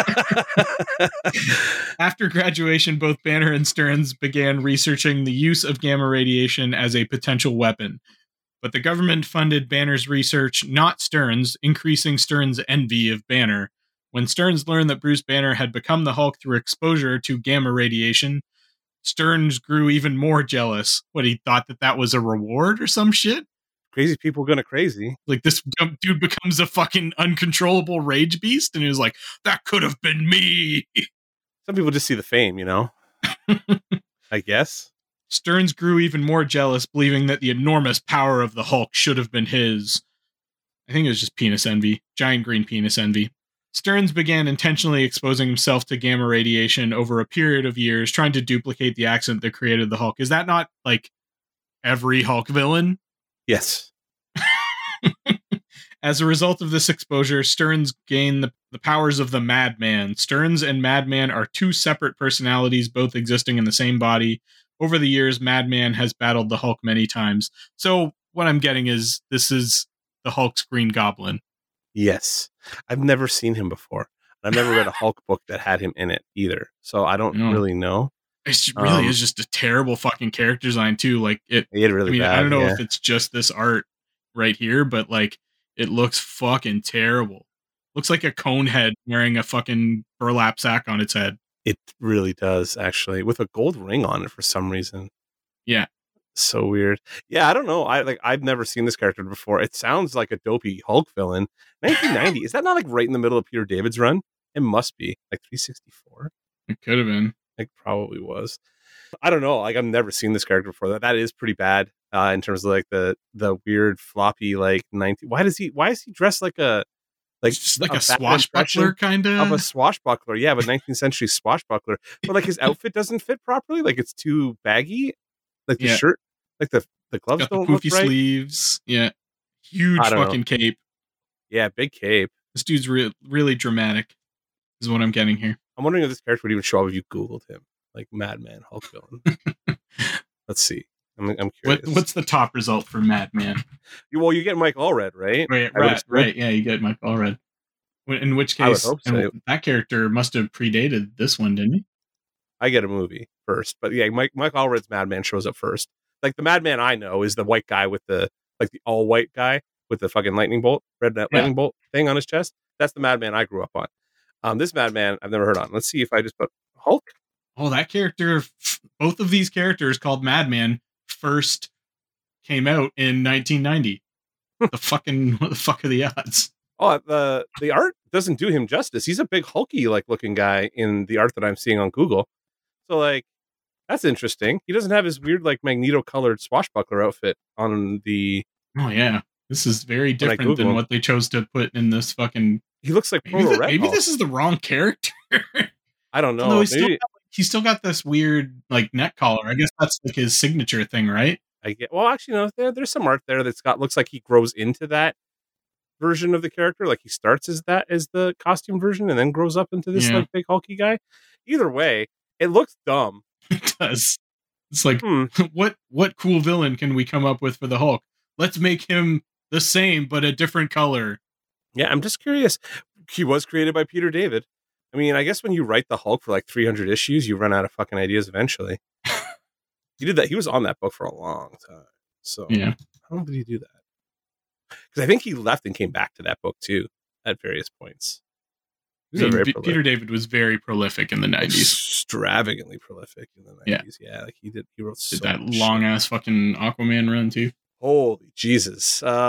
After graduation, both Banner and Stearns began researching the use of gamma radiation as a potential weapon. But the government funded Banner's research, not Stearns, increasing Stearns' envy of Banner. When Stearns learned that Bruce Banner had become the Hulk through exposure to gamma radiation, Stearns grew even more jealous. What, he thought that was a reward or some shit? Crazy people gonna crazy. Like this dude becomes a fucking uncontrollable rage beast, and he was like, that could have been me. Some people just see the fame, you know? I guess. Stearns grew even more jealous, believing that the enormous power of the Hulk should have been his. I think it was just penis envy, giant green penis envy. Stearns began intentionally exposing himself to gamma radiation over a period of years, trying to duplicate the accident that created the Hulk. Is that not like every Hulk villain? Yes. As a result of this exposure, Stearns gained the powers of the Madman. Stearns and Madman are two separate personalities, both existing in the same body. Over the years, Madman has battled the Hulk many times. So what I'm getting is this is the Hulk's Green Goblin. Yes. I've never seen him before. I've never read a Hulk book that had him in it either. So I don't really know. It really is just a terrible fucking character design too. Like it really bad, I don't know if it's just this art right here, but like it looks fucking terrible. Looks like a cone head wearing a fucking burlap sack on its head. It really does, actually, with a gold ring on it for some reason. Yeah. So weird. Yeah, I don't know. I've never seen this character before. It sounds like a dopey Hulk villain. 1990. Is that not like right in the middle of Peter David's run? It must be. Like 364. It could have been. It probably was. I don't know. Like I've never seen this character before. That is pretty bad in terms of like the weird floppy like 19. Why is he dressed like a just like a swashbuckler kind of a swashbuckler? Yeah, but 19th century swashbuckler. But like his outfit doesn't fit properly. Like it's too baggy. Like the shirt, like the gloves got don't the poofy look right. Sleeves. Yeah, huge fucking cape. Yeah, big cape. This dude's really dramatic. Is what I'm getting here. I'm wondering if this character would even show up if you Googled him, like Madman Hulk villain. Let's see. I'm curious. What's the top result for Madman? Well, you get Mike Allred, right? Right. Yeah, you get Mike Allred. In which case, I would hope so. That character must have predated this one, didn't he? I get a movie first, but yeah, Mike Allred's Madman shows up first. Like the Madman I know is the white guy with the all white guy with the fucking lightning bolt, lightning bolt thing on his chest. That's the Madman I grew up on. This Madman I've never heard on. Let's see if I just put Hulk. Oh, that character, both of these characters called Madman first came out in 1990. What the fuck are the odds? Oh, the art doesn't do him justice. He's a big hulky like looking guy in the art that I'm seeing on Google. So like that's interesting. He doesn't have his weird like Magneto colored swashbuckler outfit on the. Oh yeah, this is very different than what they chose to put in this fucking. He looks like maybe this is the wrong character. I don't know. No, he's still got this weird like neck collar. I guess that's like his signature thing, right? Well, actually, no. There's some art there that's looks like he grows into that version of the character. Like he starts as the costume version and then grows up into this like big hulky guy. Either way, it looks dumb. It does. It's like what cool villain can we come up with for the Hulk? Let's make him the same but a different color. Yeah, I'm just curious. He was created by Peter David. I mean, I guess when you write the Hulk for like 300 issues, you run out of fucking ideas eventually. He did that. He was on that book for a long time. So yeah, how did he do that? Because I think he left and came back to that book too at various points. Peter David was very prolific in the 90s. Extravagantly prolific in the 90s. Yeah, like he wrote so that long ass fucking Aquaman run too. Holy Jesus. It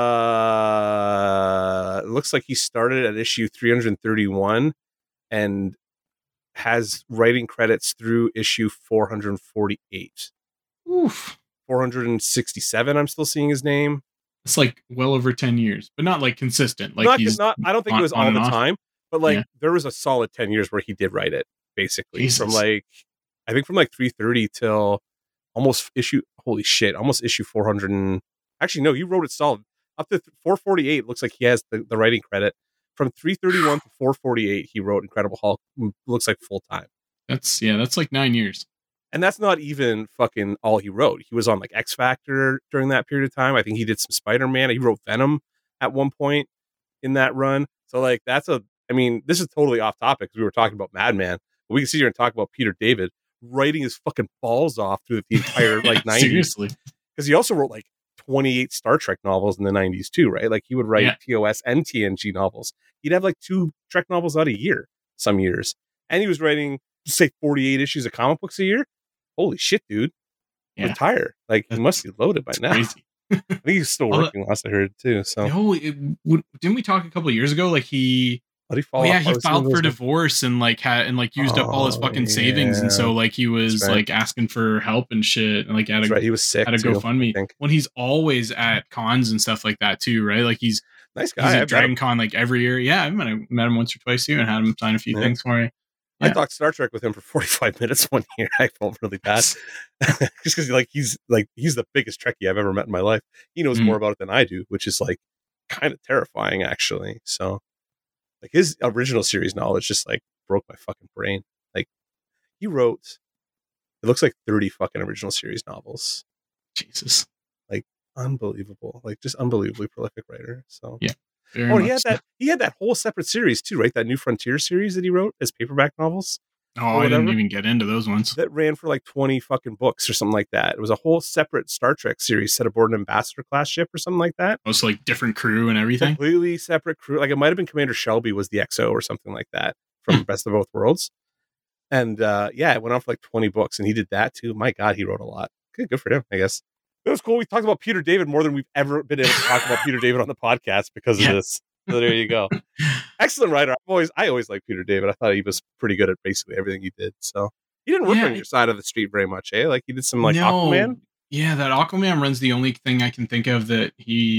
looks like he started at issue 331 and has writing credits through issue 448. Oof. 467, I'm still seeing his name. It's like well over 10 years, but not like consistent. Like I don't think it was all the time, but like there was a solid 10 years where he did write it, basically. Jesus. From like 330 till almost issue 400 and actually no, he wrote it solid. Up to 448 looks like he has the writing credit. From 331 to 448, he wrote Incredible Hulk. Looks like full time. That's like 9 years. And that's not even fucking all he wrote. He was on like X Factor during that period of time. I think he did some Spider-Man. He wrote Venom at one point in that run. So like this is totally off topic because we were talking about Madman. But we can sit here and talk about Peter David writing his fucking balls off through the entire like 90s. Seriously. Because he also wrote like 28 Star Trek novels in the 90s too, right? Like he would write TOS and TNG novels. He'd have like 2 Trek novels out a year some years. And he was writing, say, 48 issues of comic books a year. Holy shit, dude. Yeah. Retire. Like, he must be loaded by now. Crazy. I think he's still working last I heard too. So didn't we talk a couple of years ago? Like he How did he fall Oh yeah, off? he filed for divorce and like used up all his fucking savings, and so like he was like asking for help and shit, and like right. He was sick. Had a GoFundMe. When he's always at cons and stuff like that too, right? Like he's nice guy. He's at Dragon Con like every year. Yeah, I met him once or twice too, and had him sign a few things for me. Yeah. I talked Star Trek with him for 45 minutes one year. I felt really bad just because he's the biggest Trekkie I've ever met in my life. He knows more about it than I do, which is like kind of terrifying actually. So like his original series knowledge just like broke my fucking brain. Like he wrote, it looks like 30 fucking original series novels. Jesus, like unbelievable, like just unbelievably prolific writer. So yeah. Oh, he had that whole separate series too, right? That New Frontier series that he wrote as paperback novels. Oh, I didn't even get into those ones. That ran for like 20 fucking books or something like that. It was a whole separate Star Trek series set aboard an ambassador class ship or something like that. Oh, so like different crew and everything? Completely separate crew. Like it might have been Commander Shelby was the XO or something like that from Best of Both Worlds. And yeah, it went on for like 20 books and he did that too. My God, he wrote a lot. Good for him, I guess. It was cool. We talked about Peter David more than we've ever been able to talk about Peter David on the podcast because of this. So there you go. Excellent writer. I always liked Peter David. I thought he was pretty good at basically everything he did. So he didn't work on your side of the street very much, eh? Like he did some Aquaman. Yeah, that Aquaman run's the only thing I can think of that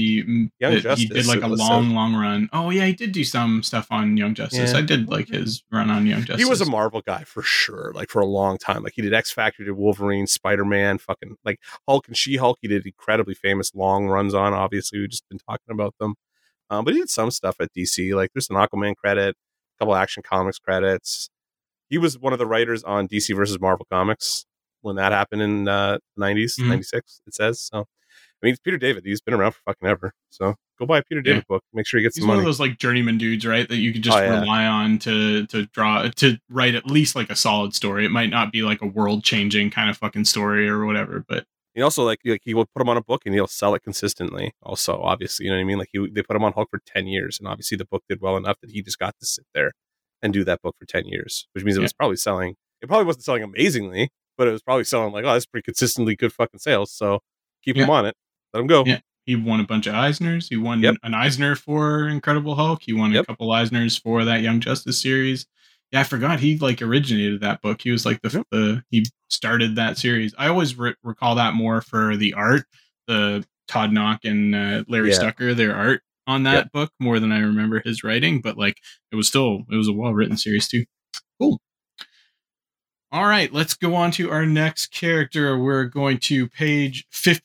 he did like a long run. Oh yeah, he did do some stuff on Young Justice. Yeah. I did like his run on Young Justice. He was a Marvel guy for sure, like for a long time. Like he did X Factor, did Wolverine, Spider-Man, fucking like Hulk and She-Hulk. He did incredibly famous long runs on. Obviously, we've just been talking about them. But he did some stuff at DC. Like there's an Aquaman credit, a couple Action Comics credits. He was one of the writers on DC versus Marvel Comics when that happened in 90s, 96, it says. So, I mean, it's Peter David. He's been around for fucking ever. So go buy a Peter David book. Make sure you get some money. He's one of those like journeyman dudes, right? That you could just rely on to write at least like a solid story. It might not be like a world changing kind of fucking story or whatever, but he also like he will put him on a book and he'll sell it consistently. Also, obviously, you know what I mean? Like they put him on Hulk for 10 years, and obviously the book did well enough that he just got to sit there and do that book for 10 years, which means it was probably selling. It probably wasn't selling amazingly, but it was probably selling like, oh, that's pretty consistently good fucking sales. So keep him on it. Let him go. Yeah. He won a bunch of Eisners. He won an Eisner for Incredible Hulk. He won a couple Eisners for that Young Justice series. Yeah, I forgot he like originated that book. He was like he started that series. I always recall that more for the art, the Todd Knock and Larry Stucker, their art on that book more than I remember his writing. But like it was a well written series too. Cool. All right, let's go on to our next character. We're going to page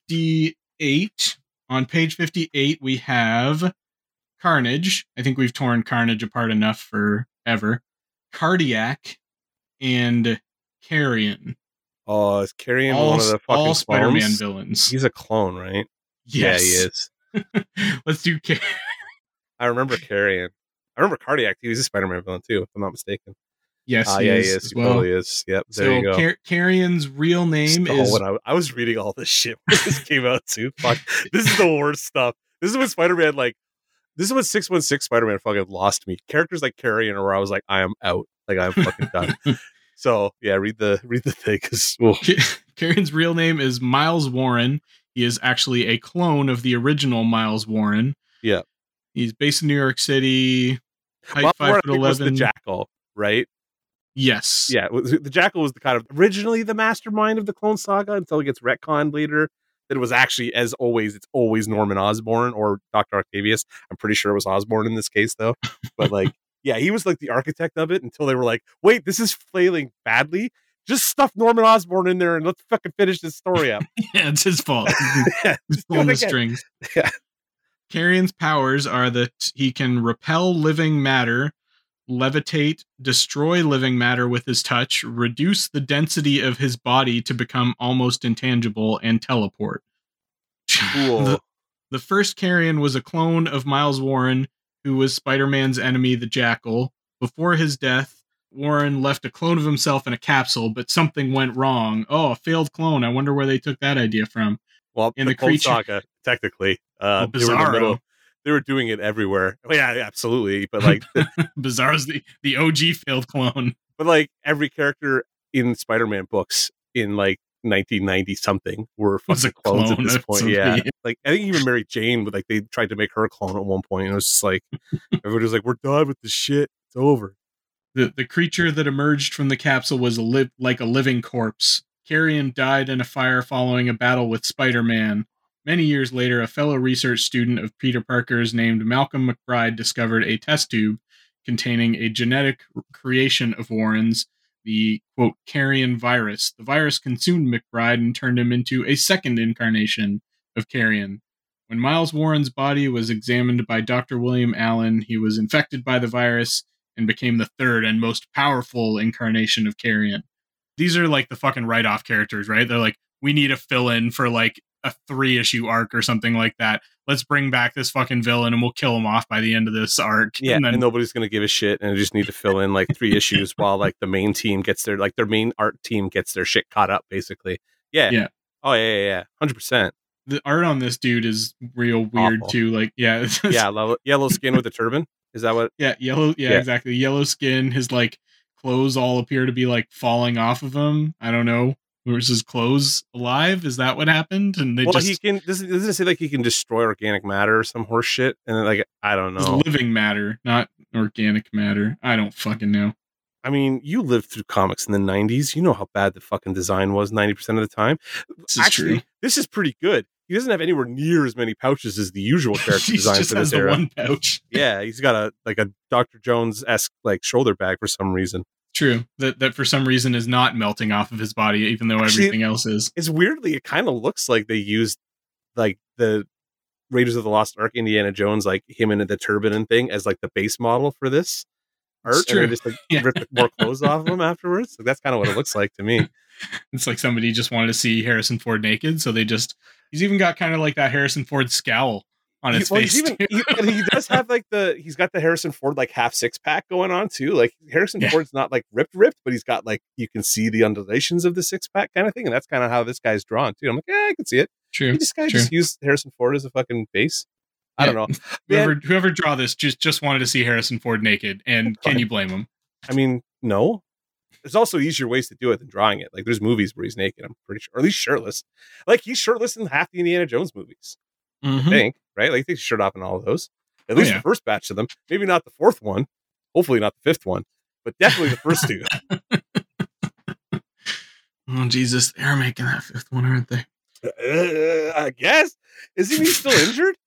58. On page 58, we have Carnage. I think we've torn Carnage apart enough forever. Cardiac and Carrion. Oh, is Carrion one of the fucking all Spider-Man clones? Villains? He's a clone, right? Yes. Yeah, he is. Let's do Carrion. I remember Carrion. I remember Cardiac. He was a Spider-Man villain too, if I'm not mistaken. Yes, he is. He totally is. Yep. There you go. Carrion's real name is. When I was reading all this shit when this came out too. Fuck. This is the worst stuff. This is when Spider-Man This is when 616 Spider-Man fucking lost me. Characters like Carrion, where I was like, I am out. Like I'm fucking done. So yeah, read the thing because Carrion's real name is Miles Warren. He is actually a clone of the original Miles Warren. Yeah. He's based in New York City. Height 5'11". Was the Jackal, right? Yes. Yeah, the Jackal was the kind of originally the mastermind of the Clone Saga until it gets retconned later. That it was actually, as always, it's always Norman Osborn or Dr. Octavius. I'm pretty sure it was Osborn in this case, though. But like, yeah, he was like the architect of it until they were like, wait, this is flailing badly. Just stuff Norman Osborn in there and let's fucking finish this story up. Yeah, it's his fault. He's pulling the strings. Yeah. Carrion's powers are that he can repel living matter, levitate, destroy living matter with his touch, reduce the density of his body to become almost intangible, and teleport. Cool. The first Carrion was a clone of Miles Warren, who was Spider-Man's enemy, the Jackal. Before his death, Warren left a clone of himself in a capsule, but something went wrong. Oh, a failed clone. I wonder where they took that idea from. Well, in the Clone Saga, technically. Bizarro. They were doing it everywhere. Oh, yeah, absolutely. But like Bizarro's the OG failed clone. But like every character in Spider-Man books in like 1990 something were Was fucking a clones at clone this of point. Yeah, somebody. like I think even Mary Jane, but like they tried to make her a clone at one point, and it was just like everybody was like, "We're done with this shit. It's over." The creature that emerged from the capsule was like a living corpse. Carrion died in a fire following a battle with Spider-Man. Many years later, a fellow research student of Peter Parker's named Malcolm McBride discovered a test tube containing a genetic creation of Warren's, the, quote, Carrion virus. The virus consumed McBride and turned him into a second incarnation of Carrion. When Miles Warren's body was examined by Dr. William Allen, he was infected by the virus and became the third and most powerful incarnation of Carrion. These are like the fucking write-off characters, right? They're like, we need a fill-in for like a 3-issue arc or something like that. Let's bring back this fucking villain and we'll kill him off by the end of this arc. Yeah, and then nobody's gonna give a shit, and they just need to fill in like 3 issues while like the main team gets their their main art team gets their shit caught up, basically. Yeah. Yeah. Oh yeah. 100%. The art on this dude is real weird Awful. too. Like, yeah, Yellow skin with a turban. Is that what? yeah, yellow. Yeah, exactly. Yellow skin. His like clothes all appear to be like falling off of him. I don't know. Was his clothes alive? Is that what happened? And they He can. Doesn't it say like he can destroy organic matter or some horse shit? And like I don't know. Living matter, not organic matter. I don't fucking know. I mean, you lived through comics in the 90s. You know how bad the fucking design was 90% of the time. Actually, this is pretty good. He doesn't have anywhere near as many pouches as the usual character design just for this has era. the one pouch. Yeah, he's got a Dr. Jones-esque like shoulder bag for some reason. True. That for some reason is not melting off of his body, even though everything else is. It's weirdly, it kind of looks like they used like the Raiders of the Lost Ark Indiana Jones, like him in the turban and thing as like the base model for this art. It's true. And they just like ripped more clothes off of him afterwards. Like, that's kind of what it looks like to me. It's like somebody just wanted to see Harrison Ford naked, so he's even got kind of like that Harrison Ford scowl on his face. He does have like he's got the Harrison Ford like half 6-pack going on too. Like Harrison Ford's not like ripped, but he's got like, you can see the undulations of the 6-pack kind of thing. And that's kind of how this guy's drawn too. I'm like, yeah, I can see it. True. This guy just used Harrison Ford as a fucking base. I don't know. Whoever draw this just wanted to see Harrison Ford naked, and can you blame him? I mean, no. There's also easier ways to do it than drawing it. Like there's movies where he's naked, I'm pretty sure, or at least shirtless. Like he's shirtless in half the Indiana Jones movies. I think, right? Like he's shirt off in all of those. At least the first batch of them. Maybe not the 4th one. Hopefully not the 5th one, but definitely the first 2. Oh Jesus, they're making that 5th one, aren't they? I guess. Isn't he still injured?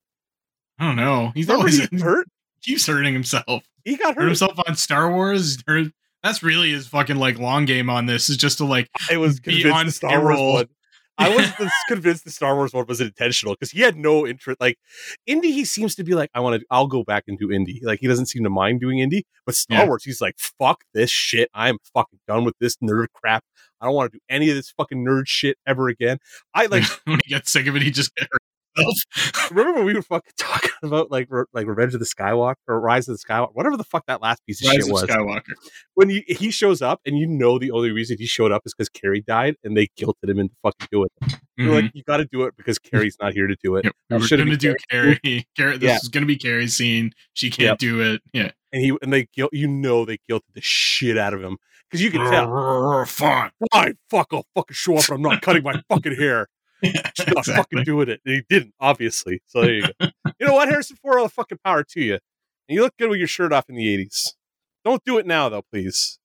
I don't know. He's always hurt. Keeps hurting himself. He got hurt himself on Star Wars. That's really his fucking like long game on this, is just to like I was be on Star Wars one. I wasn't convinced the Star Wars one was intentional because he had no interest. Like indie, he seems to be like, I'll go back and do indie. Like he doesn't seem to mind doing indie, but Star Wars, he's like, fuck this shit. I'm fucking done with this nerd crap. I don't want to do any of this fucking nerd shit ever again. I like when he gets sick of it, he just gets hurt. Remember when we were fucking talking about like Revenge of the Skywalker or Rise of the Skywalker, whatever the fuck that last piece of shit was. Skywalker. When he shows up, and you know the only reason he showed up is because Carrie died, and they guilted him into fucking doing it. They're like, you got to do it because Carrie's not here to do it. Yep. We're going to do Carrie. This is going to be Carrie's scene. She can't do it. Yeah, and they guilted the shit out of him because you can tell. Fine, fuck, I'll fucking show up, and I'm not cutting my fucking hair. He's not fucking doing it. And he didn't, obviously. So there you go. You know what, Harrison Ford, all the fucking power to you. And you look good with your shirt off in the 80s. Don't do it now, though, please.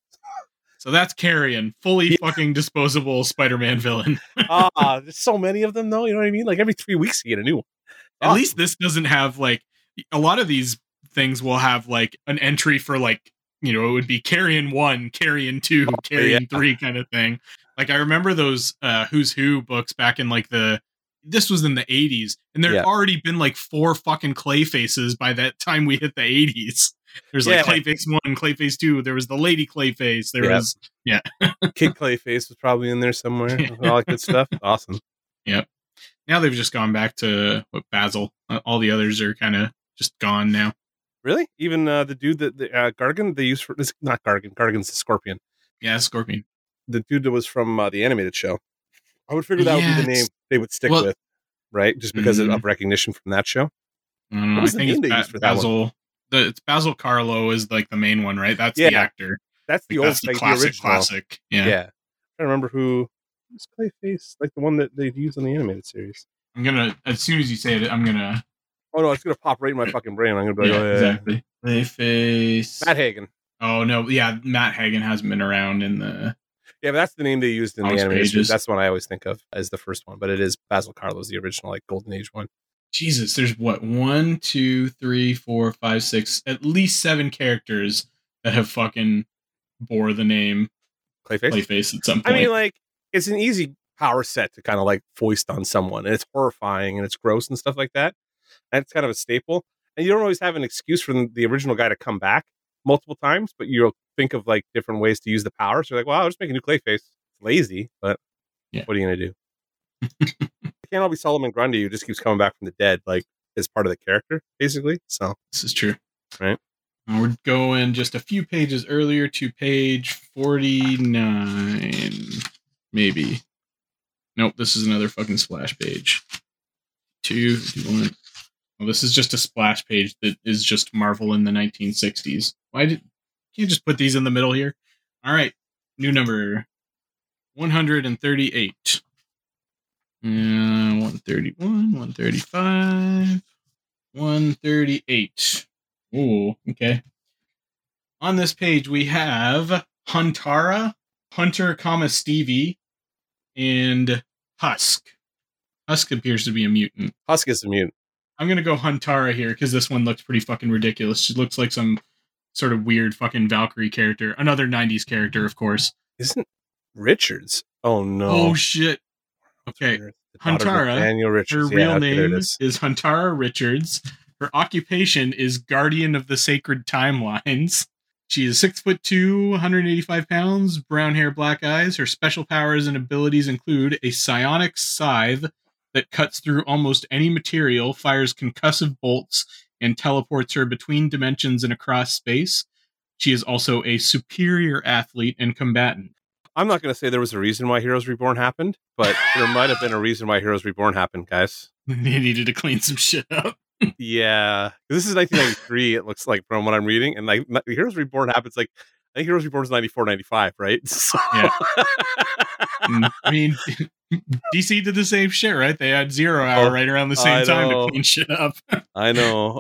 So that's Carrion, fully fucking disposable Spider-Man villain. There's so many of them, though. You know what I mean? Like every 3 weeks, you get a new one. At least this doesn't have like a lot of these things will have like an entry for like, it would be Carrion 1, Carrion 2, Carrion 3 kind of thing. Like I remember those Who's Who books back in like this was in the 80s, and there had already been like 4 fucking Clayfaces by that time we hit the 80s. There's like Clayface 1, Clayface 2. There was the Lady Clayface. There was Kid Clayface was probably in there somewhere. All that good stuff. Awesome. Yep. Now they've just gone back to Basil. All the others are kind of just gone now. Really? Even the dude that Gargan they use for this, not Gargan. Gargan's the Scorpion. Yeah, Scorpion. The dude that was from the animated show. I would figure that would be the name they would stick with, right? Just because of recognition from that show. I think it's Basil. It's Basil Carlo is like the main one, right? That's the actor. That's the classic. Yeah. I remember who Who's Clayface? Like the one that they've used in the animated series. I'm gonna, as soon as you say it, I'm gonna. Oh no, it's gonna pop right in my fucking brain. I'm gonna be like, Yeah, exactly. Clayface. Matt Hagen. Oh no, yeah, Matt Hagen hasn't been around in the. Yeah, but that's the name they used in the animated pages. series. That's the one I always think of as the first one, but it is Basil Carlos, the original like Golden Age one. Jesus, there's what 1, 2, 3, 4, 5, 6, at least 7 characters that have fucking bore the name Clayface at some point. I mean, like, it's an easy power set to kind of like foist on someone, and it's horrifying and it's gross and stuff like that. And it's kind of a staple. And you don't always have an excuse for the original guy to come back multiple times, but you'll think of like different ways to use the power. So you're like, well, I'll just make a new Clayface. It's lazy, but what are you going to do? It can't all be Solomon Grundy who just keeps coming back from the dead, like, as part of the character, basically. So this is true. Right. And we're going just a few pages earlier to page 49. Maybe. Nope, this is another fucking splash page. 2, 1. Well, this is just a splash page that is just Marvel in the 1960s. Can't you just put these in the middle here? All right, new number 138. 131, 135, 138. Ooh, okay. On this page, we have Huntara, Hunter, Stevie, and Husk. Husk appears to be a mutant. Husk is a mutant. I'm going to go Huntara here because this one looks pretty fucking ridiculous. She looks like some sort of weird fucking Valkyrie character. Another 90s character, of course. Isn't Richards? Oh, no. Oh, shit. Okay. Huntara, her real name is Huntara Richards. Her occupation is Guardian of the Sacred Timelines. She is 6'2", 185 pounds, brown hair, black eyes. Her special powers and abilities include a psionic scythe that cuts through almost any material, fires concussive bolts, and teleports her between dimensions and across space. She is also a superior athlete and combatant. I'm not going to say there was a reason why Heroes Reborn happened, but there might have been a reason why Heroes Reborn happened, guys. They needed to clean some shit up. Yeah. This is 1993, it looks like, from what I'm reading. And like Heroes Reborn happens, like, I think Heroes Reborn is 94, 95, right? So... Yeah. I mean, DC did the same shit, right? They had Zero Hour right around the same time to clean shit up. I know.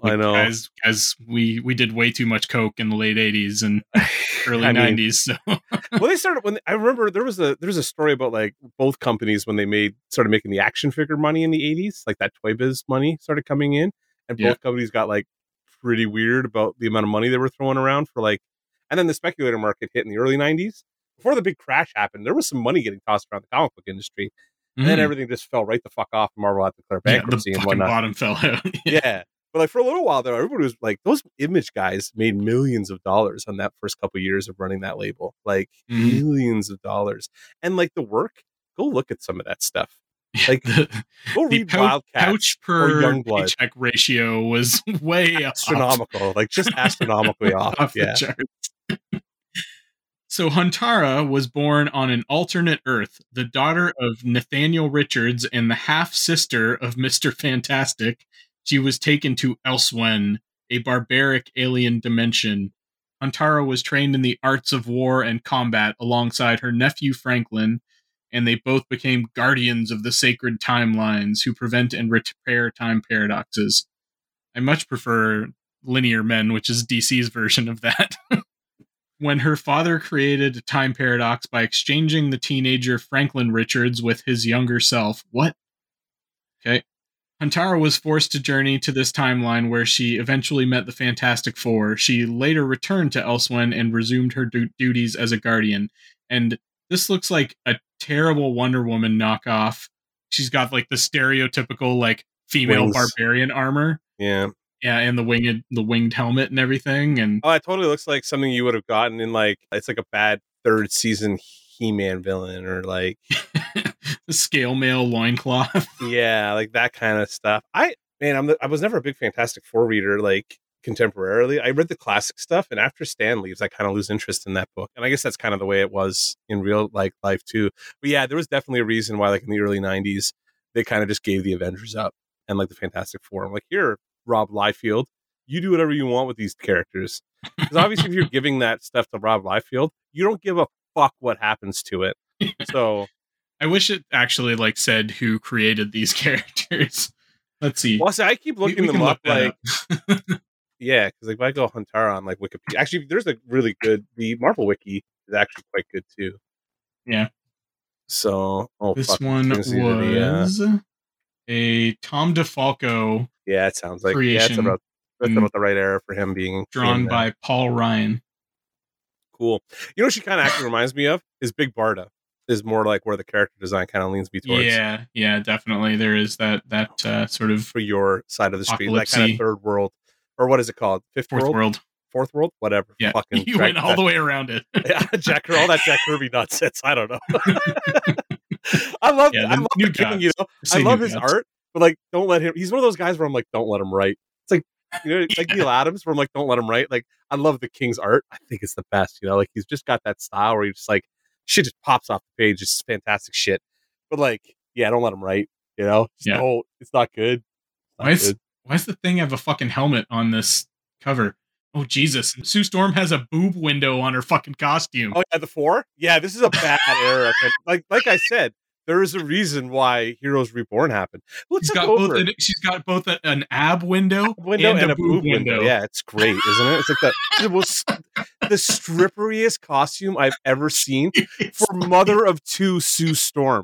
As we did way too much coke in the late 80s and early 90s. So well, they started I remember there was a story about like both companies when they started making the action figure money in the 80s, like that Toy Biz money started coming in, and both companies got like pretty weird about the amount of money they were throwing around for like, and then the speculator market hit in the early 90s. Before the big crash happened, there was some money getting tossed around the comic book industry. And then everything just fell right the fuck off. Marvel had to declare bankruptcy and whatnot. The bottom fell out. Yeah. But like for a little while there, everybody was like, those Image guys made millions of dollars on that first couple of years of running that label. Like millions of dollars. And like the work, go look at some of that stuff. Like go read Wildcats pouch per or Youngblood. Paycheck ratio was way astronomical. Off. Like just astronomically off. The charts. So Huntara was born on an alternate Earth, the daughter of Nathaniel Richards and the half-sister of Mr. Fantastic. She was taken to Elswen, a barbaric alien dimension. Huntara was trained in the arts of war and combat alongside her nephew Franklin, and they both became guardians of the sacred timelines who prevent and repair time paradoxes. I much prefer Linear Men, which is DC's version of that. When her father created a time paradox by exchanging the teenager Franklin Richards with his younger self. What? Okay. Huntara was forced to journey to this timeline where she eventually met the Fantastic Four. She later returned to Elswen and resumed her duties as a guardian. And this looks like a terrible Wonder Woman knockoff. She's got like the stereotypical like female barbarian armor. Yeah. Yeah, and the winged helmet and everything. And it totally looks like something you would have gotten in like, it's like a bad third season He-Man villain or like the scale mail loincloth. Yeah, like that kind of stuff. I was never a big Fantastic Four reader like contemporarily. I read the classic stuff, and after Stan leaves, I kind of lose interest in that book. And I guess that's kind of the way it was in real like life too. But yeah, there was definitely a reason why like in the early 90s they kind of just gave the Avengers up and like the Fantastic Four. I'm like, here, Rob Liefeld, you do whatever you want with these characters. Because obviously if you're giving that stuff to Rob Liefeld, you don't give a fuck what happens to it. So I wish it actually like said who created these characters. Let's see. Well, see, I keep looking them can up, look that like, up. yeah, because like if I go Huntara on like Wikipedia, actually, there's a really good. The Marvel Wiki is actually quite good too. Yeah. So, This one was a Tom DeFalco. Yeah, it sounds like creation. That's about the right era for him being drawn by Paul Ryan. Cool. You know what she kind of actually reminds me of is Big Barda. Is more like where the character design kind of leans me towards. Yeah, definitely. There is that sort of for your side of the street, that kind of third world, or what is it called? Fourth world, whatever. Yeah, fucking you went all the way around it. Yeah, all that Jack Kirby nonsense. I don't know. I love the king. You know, I love his art, but like, don't let him. He's one of those guys where I'm like, don't let him write. It's like, you know, like Neil Adams, where I'm like, don't let him write. Like, I love the king's art. I think it's the best. You know, like he's just got that style where he's just like. Shit just pops off the page. It's fantastic shit. But like, yeah, don't let him write. You know, no, it's not good. Why does the thing have a fucking helmet on this cover? Oh Jesus! Sue Storm has a boob window on her fucking costume. Oh yeah, the 4. Yeah, this is a bad era. Like I said, there is a reason why Heroes Reborn happened. She's got both an ab window and a boob window. Yeah, it's great, isn't it? It's like the stripperiest costume I've ever seen for mother of 2 Sue Storm.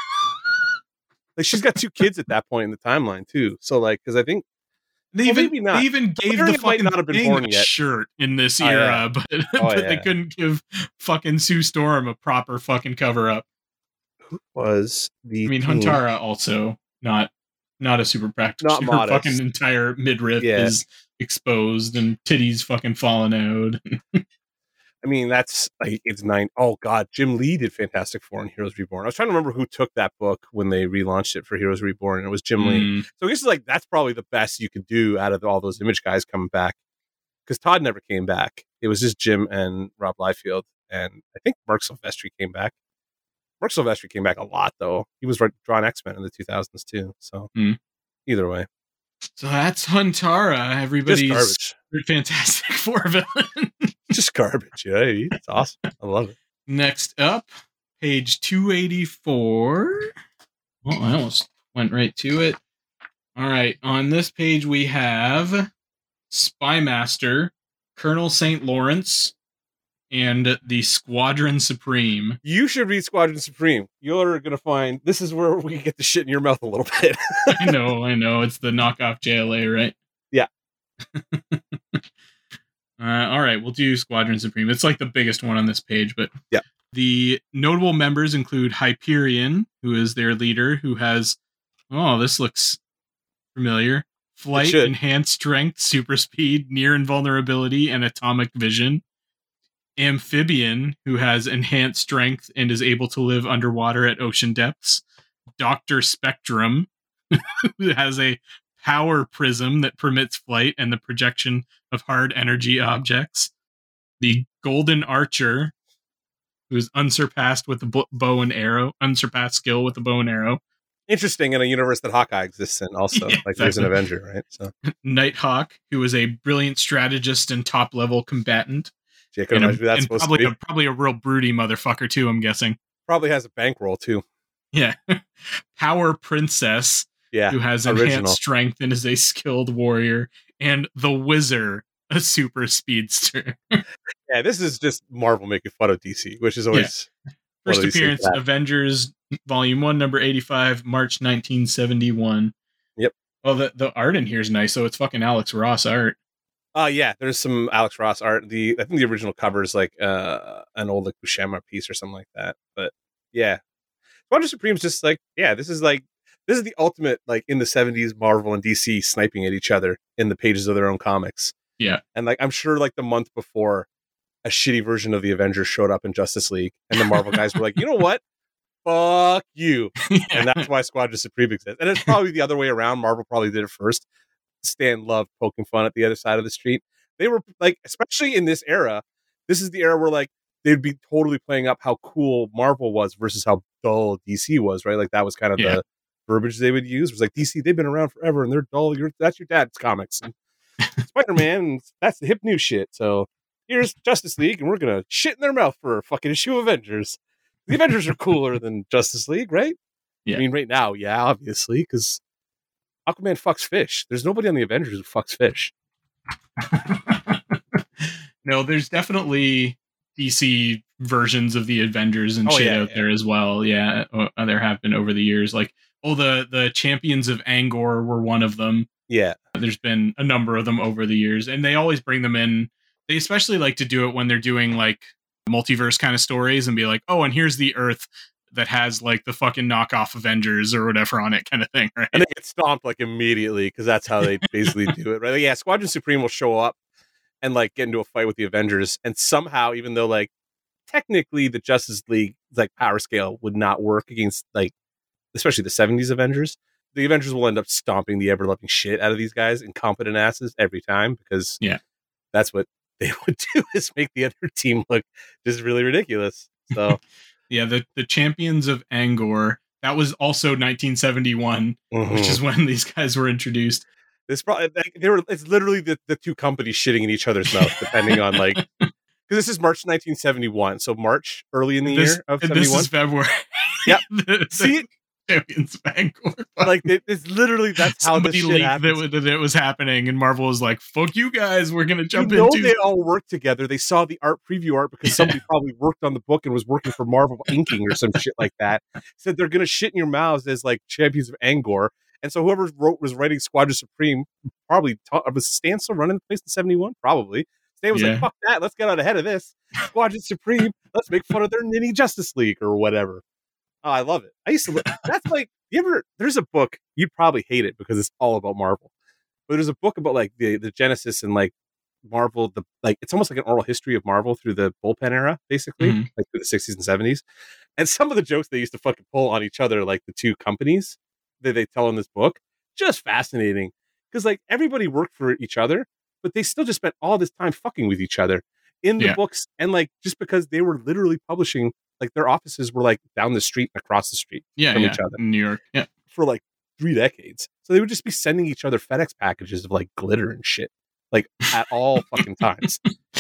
Like she's got 2 kids at that point in the timeline too. So like, because I think they even gave the fucking not have been born yet. shirt in this era, but they couldn't give fucking Sue Storm a proper fucking cover up. Was the Huntara also not a super practical. Not modest. Her fucking entire midriff is exposed and titties fucking falling out. I mean, that's like it's 9. Oh god, Jim Lee did Fantastic Four in Heroes Reborn. I was trying to remember who took that book when they relaunched it for Heroes Reborn, and it was Jim Lee. So I guess like that's probably the best you could do out of all those Image guys coming back, because Todd never came back. It was just Jim and Rob Liefeld, and I think Mark Silvestri came back. Mark Silvestri came back a lot, though. He was drawing X-Men in the 2000s, too. So, either way. So that's Huntara, everybody's Fantastic Four villain. Just garbage, yeah. It's awesome. I love it. Next up, page 284. Oh, I almost went right to it. All right. On this page, we have Spymaster, Colonel St. Lawrence, and the Squadron Supreme. You should read Squadron Supreme. You're going to find this is where we get the shit in your mouth a little bit. I know. It's the knockoff JLA, right? Yeah. All right, we'll do Squadron Supreme. It's like the biggest one on this page, but yeah. The notable members include Hyperion, who is their leader, who has, this looks familiar. Flight, enhanced strength, super speed, near invulnerability, and atomic vision. Amphibian, who has enhanced strength and is able to live underwater at ocean depths. Dr. Spectrum, who has a power prism that permits flight and the projection of hard energy objects. The Golden Archer, who is unsurpassed with the bow and arrow, unsurpassed skill with the bow and arrow. Interesting, in a universe that Hawkeye exists in also, there's an Avenger, right? So Nighthawk, who is a brilliant strategist and top-level combatant. Yeah, I can imagine that's supposed to be. Probably a real broody motherfucker, too, I'm guessing. Probably has a bankroll, too. Yeah. Power Princess, who has enhanced strength and is a skilled warrior. And the Wizard, a super speedster. Yeah, this is just Marvel making fun of DC, which is always... First appearance, Avengers, Volume 1, number 85, March 1971. Yep. Well, the art in here is nice, so it's fucking Alex Ross art. Yeah, there's some Alex Ross art. I think the original cover is like an old like Buscema piece or something like that. But yeah, Squadron Supreme's just like, this is the ultimate, like, in the 70s Marvel and DC sniping at each other in the pages of their own comics. Yeah. And like, I'm sure like the month before, a shitty version of the Avengers showed up in Justice League, and the Marvel guys were like, you know what? Fuck you. And that's why Squadron Supreme exists. And it's probably the other way around. Marvel probably did it first. Stan loved poking fun at the other side of the street. They were like, especially in this era, this is the era where like they'd be totally playing up how cool Marvel was versus how dull DC was, right? Like that was kind of the verbiage they would use. It was like, DC, they've been around forever and they're dull. That's your dad's comics. And Spider-Man, that's the hip new shit. So here's Justice League, and we're gonna shit in their mouth for a fucking issue of Avengers. The Avengers are cooler than Justice League, right? Yeah. I mean, right now, yeah, obviously, because Aquaman fucks fish. There's nobody on the Avengers who fucks fish. No, there's definitely DC versions of the Avengers and out there as well. Yeah, there have been over the years. Like, the Champions of Angor were one of them. Yeah. There's been a number of them over the years, and they always bring them in. They especially like to do it when they're doing like multiverse kind of stories and be like, oh, and here's the Earth that has like the fucking knockoff Avengers or whatever on it, kind of thing, right? And they get stomped like immediately because that's how they basically do it, right? Like, yeah, Squadron Supreme will show up and like get into a fight with the Avengers, and somehow, even though like technically the Justice League like power scale would not work against like especially the 70s Avengers, the Avengers will end up stomping the ever-loving shit out of these guys, incompetent asses, every time, because that's what they would do, is make the other team look just really ridiculous. So yeah, the Champions of Angor, that was also 1971, which is when these guys were introduced. It's probably it's literally the two companies shitting in each other's mouth, depending on like, because this is March 1971, so March early in the year of 71. This is February. Yep. See, Champions of Angor. Like, it's literally, that's how this shit happens. That it was happening, and Marvel was like, fuck you guys, we're gonna jump into they all worked together. They saw the preview art because somebody probably worked on the book and was working for Marvel inking or some shit like that. Said they're gonna shit in your mouths as like Champions of Angor. And so whoever was writing Squadron Supreme probably was Stan still running the place in 71? Probably. Stan was like, fuck that, let's get out ahead of this. Squadron Supreme, let's make fun of their mini Justice League or whatever. Oh, I love it. I used to that's like, there's a book, you'd probably hate it because it's all about Marvel. But there's a book about like the Genesis and like Marvel, it's almost like an oral history of Marvel through the bullpen era, basically, like through the 60s and 70s. And some of the jokes they used to fucking pull on each other, like the two companies that they tell in this book, just fascinating. Because like everybody worked for each other, but they still just spent all this time fucking with each other in the books. And like, just because they were literally publishing, like their offices were like down the street and across the street from each other in New York, for like 3 decades. So they would just be sending each other FedEx packages of like glitter and shit, like at all fucking times.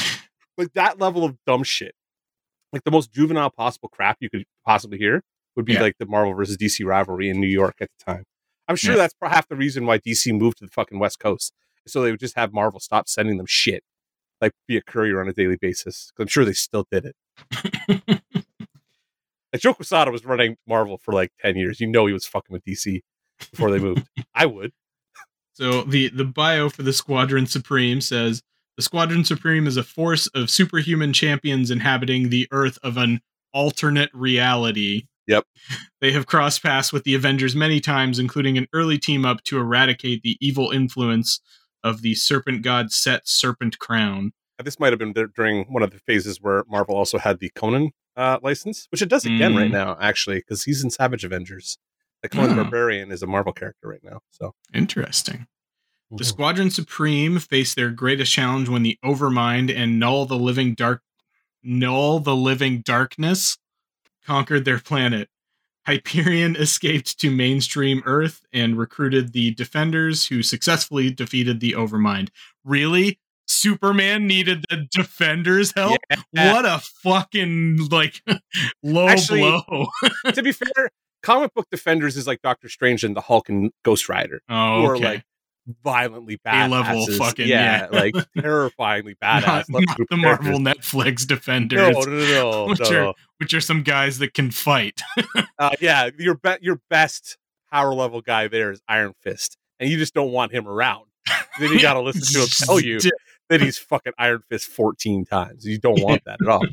Like that level of dumb shit, like the most juvenile possible crap you could possibly hear would be like the Marvel versus DC rivalry in New York at the time. I'm sure that's half the reason why DC moved to the fucking West Coast. So they would just have Marvel stop sending them shit, like be a courier on a daily basis. Because I'm sure they still did it. Like Joe Quesada was running Marvel for like 10 years. You know he was fucking with DC before they moved. I would. So the bio for the Squadron Supreme says, the Squadron Supreme is a force of superhuman champions inhabiting the Earth of an alternate reality. Yep. They have crossed paths with the Avengers many times, including an early team-up to eradicate the evil influence of the serpent god Set's serpent crown. This might have been during one of the phases where Marvel also had the Conan license, which it does again right now, actually, because he's in Savage Avengers. The Conan Barbarian is a Marvel character right now. So interesting. The Squadron Supreme faced their greatest challenge when the Overmind and Null the Living Darkness conquered their planet. Hyperion escaped to mainstream Earth and recruited the Defenders, who successfully defeated the Overmind. Really? Superman needed the Defenders' help? Yeah. What a fucking low blow. To be fair, comic book Defenders is like Doctor Strange and the Hulk and Ghost Rider. Oh, who are like violently bad. A-level fucking like terrifyingly badass. Not the Marvel Netflix Defenders. No. Which are some guys that can fight. Your best power level guy there is Iron Fist, and you just don't want him around. Then you got to listen to him tell you that he's fucking Iron Fist 14 times. You don't want that at all.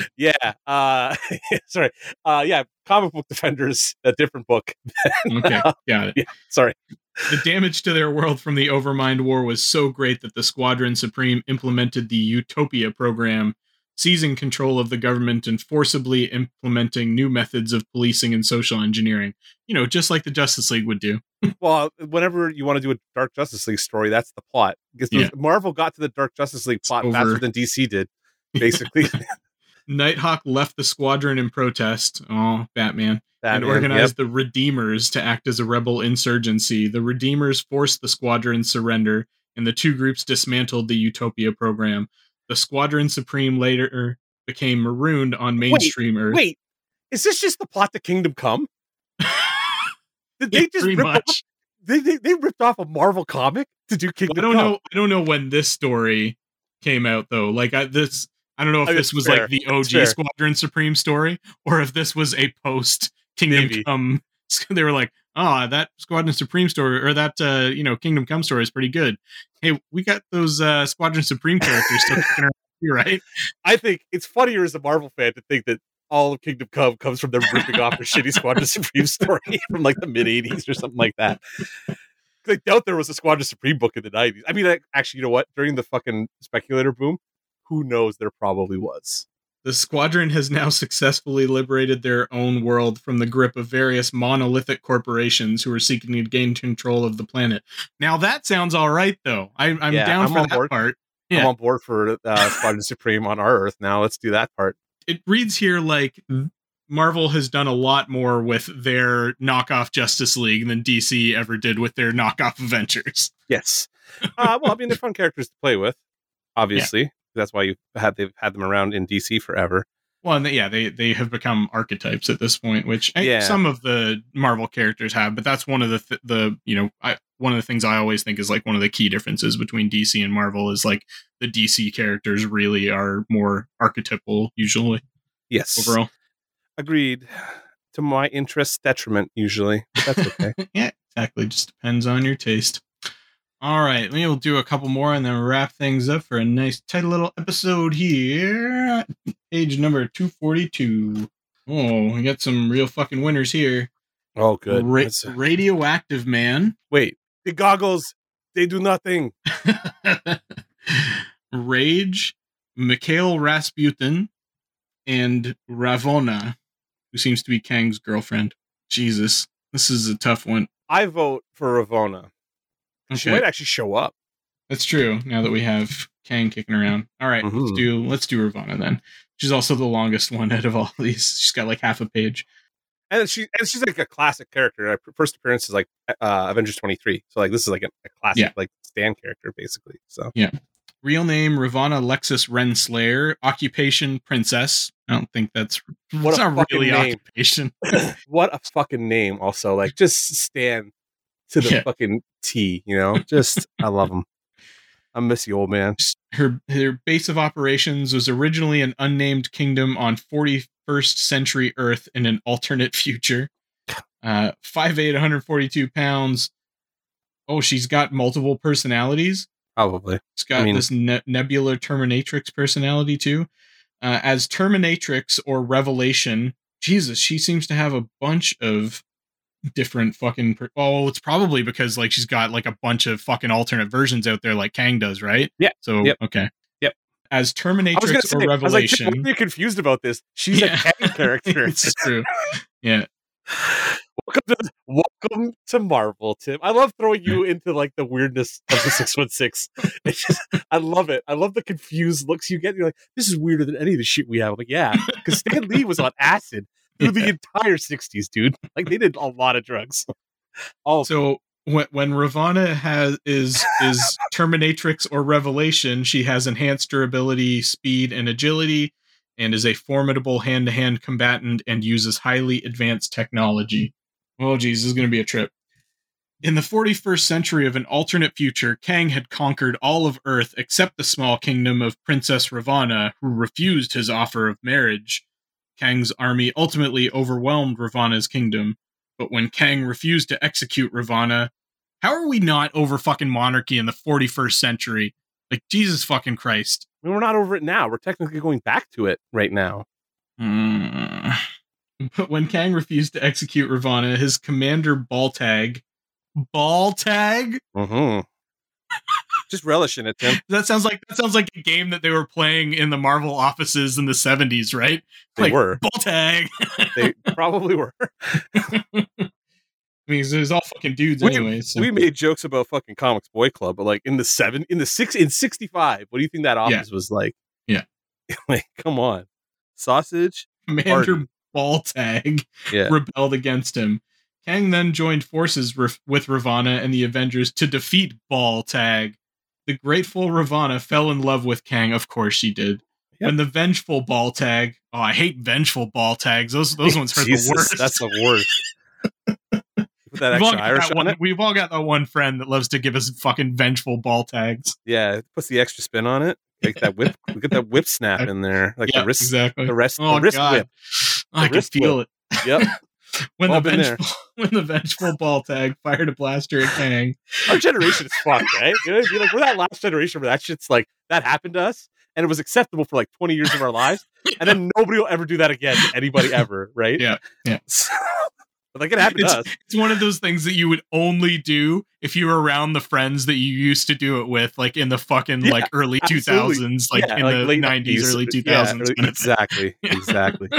Sorry. Comic book Defenders, a different book. Okay, got it. Yeah, sorry. The damage to their world from the Overmind War was so great that the Squadron Supreme implemented the Utopia program, seizing control of the government and forcibly implementing new methods of policing and social engineering. Just like the Justice League would do. Well, whenever you want to do a Dark Justice League story, that's the plot. Because Marvel got to the Dark Justice League plot faster than DC did, basically. Nighthawk left the squadron in protest. Oh, Batman. And organized the Redeemers to act as a rebel insurgency. The Redeemers forced the squadron's surrender, and the two groups dismantled the Utopia program. The Squadron Supreme later became marooned on mainstream Earth. Wait, is this just the plot to Kingdom Come? Did they just pretty rip much. off? They ripped off a Marvel comic to do Kingdom I Come. I don't know when this story came out though. Like I don't know if this was fair. like the OG Squadron Supreme story, or if this was a post Kingdom Come. They were like, "Oh, that Squadron Supreme story, or that Kingdom Come story is pretty good. Hey, we got those Squadron Supreme characters still kicking around here, right?" I think it's funnier as a Marvel fan to think that all of Kingdom Come comes from them ripping off a shitty Squadron Supreme story from like the mid '80s or something like that. I doubt there was a Squadron Supreme book in the '90s. I mean, actually, you know what? During the fucking speculator boom, who knows? There probably was. The squadron has now successfully liberated their own world from the grip of various monolithic corporations who are seeking to gain control of the planet. Now that sounds all right, though. I'm down for that part. Yeah. I'm on board for Squadron Supreme on our Earth now. Let's do that part. It reads here like Marvel has done a lot more with their knockoff Justice League than DC ever did with their knockoff Avengers. Yes. Well, I mean, they're fun characters to play with, obviously. Yeah. That's why they've had them around in DC forever. Well, and they have become archetypes at this point, which some of the Marvel characters have, but that's one of one of the things I always think is like one of the key differences between DC and Marvel is like the DC characters really are more archetypal usually. Yes. Overall. Agreed. To my interest's detriment usually, but that's okay. Yeah, exactly. Just depends on your taste. All right, we'll do a couple more and then wrap things up for a nice tight little episode here. Page number 242. Oh, we got some real fucking winners here. Oh, good. Radioactive Man. Wait, the goggles, they do nothing. Rage, Mikhail Rasputin, and Ravonna, who seems to be Kang's girlfriend. Jesus, this is a tough one. I vote for Ravonna. Okay. She might actually show up. That's true. Now that we have Kang kicking around. All right, let's do Ravonna then. She's also the longest one out of all of these. She's got like half a page, and she's like a classic character. Her first appearance is like Avengers 23. So like this is like a classic like Stan character basically. So yeah. Real name Ravonna Lexus Renslayer. Occupation Princess. I don't think that's not really name. Occupation. What a fucking name! Also, like just Stan. To the fucking T, just I love him. I miss you, old man. Her base of operations was originally an unnamed kingdom on 41st century Earth in an alternate future. 5'8", 142 pounds. Oh, she's got multiple personalities. Probably. She's got this Nebula Terminatrix personality too. As Terminatrix or Revelation, Jesus, she seems to have a bunch of different fucking it's probably because like she's got like a bunch of fucking alternate versions out there like Kang does, right? Yeah. So okay. Yep. As Terminatrix or Revelation. I was like, you're confused about this. She's a Kang character. It's true. Yeah. Welcome to Marvel, Tim. I love throwing you into like the weirdness of the 616. I love it. I love the confused looks you get. You're like, this is weirder than any of the shit we have. I'm like, yeah, because Stan Lee was on acid through the entire 60s, dude. Like they did a lot of drugs. So when Ravonna is Terminatrix or Revelation, she has enhanced durability, speed, and agility, and is a formidable hand-to-hand combatant and uses highly advanced technology. Oh, geez, this is going to be a trip. In the 41st century of an alternate future, Kang had conquered all of Earth except the small kingdom of Princess Ravonna, who refused his offer of marriage. Kang's army ultimately overwhelmed Ravonna's kingdom, but when Kang refused to execute Ravonna, how are we not over fucking monarchy in the 41st century? Like, Jesus fucking Christ. I mean, we're not over it now. We're technically going back to it right now. But when Kang refused to execute Ravonna, his commander Baltag? Mm-hmm. Just relish in it, Tim. That sounds like a game that they were playing in the Marvel offices in the 70s, right? They were. Baltag. They probably were. I mean, there's all fucking dudes anyway. So. We made jokes about fucking Comics Boy Club, but like in 65, what do you think that office was like? Yeah. Like, come on. Sausage? Commander Baltag rebelled against him. Kang then joined forces with Ravonna and the Avengers to defeat Baltag. The grateful Ravonna fell in love with Kang. Of course she did. When the vengeful ball tag. Oh, I hate vengeful ball tags. Those ones hurt the worst. That's the worst. Put that extra Irish on it. We've all got that one friend that loves to give us fucking vengeful ball tags. Yeah, it puts the extra spin on it. Like that whip. Get that whip snap in there. Like the wrist. Exactly. The wrist God. whip. I can feel it. Yep. when the vengeful ball tag fired a blaster at Kang. Our generation is fucked, right? You know what I mean? Like, we're that last generation where that shit's like, that happened to us, and it was acceptable for like 20 years of our lives, and then nobody will ever do that again to anybody ever, right? Yeah. But like, it happened to us. It's one of those things that you would only do if you were around the friends that you used to do it with, like in the fucking like early 2000s, like in the late 90s, early 2000s. Exactly.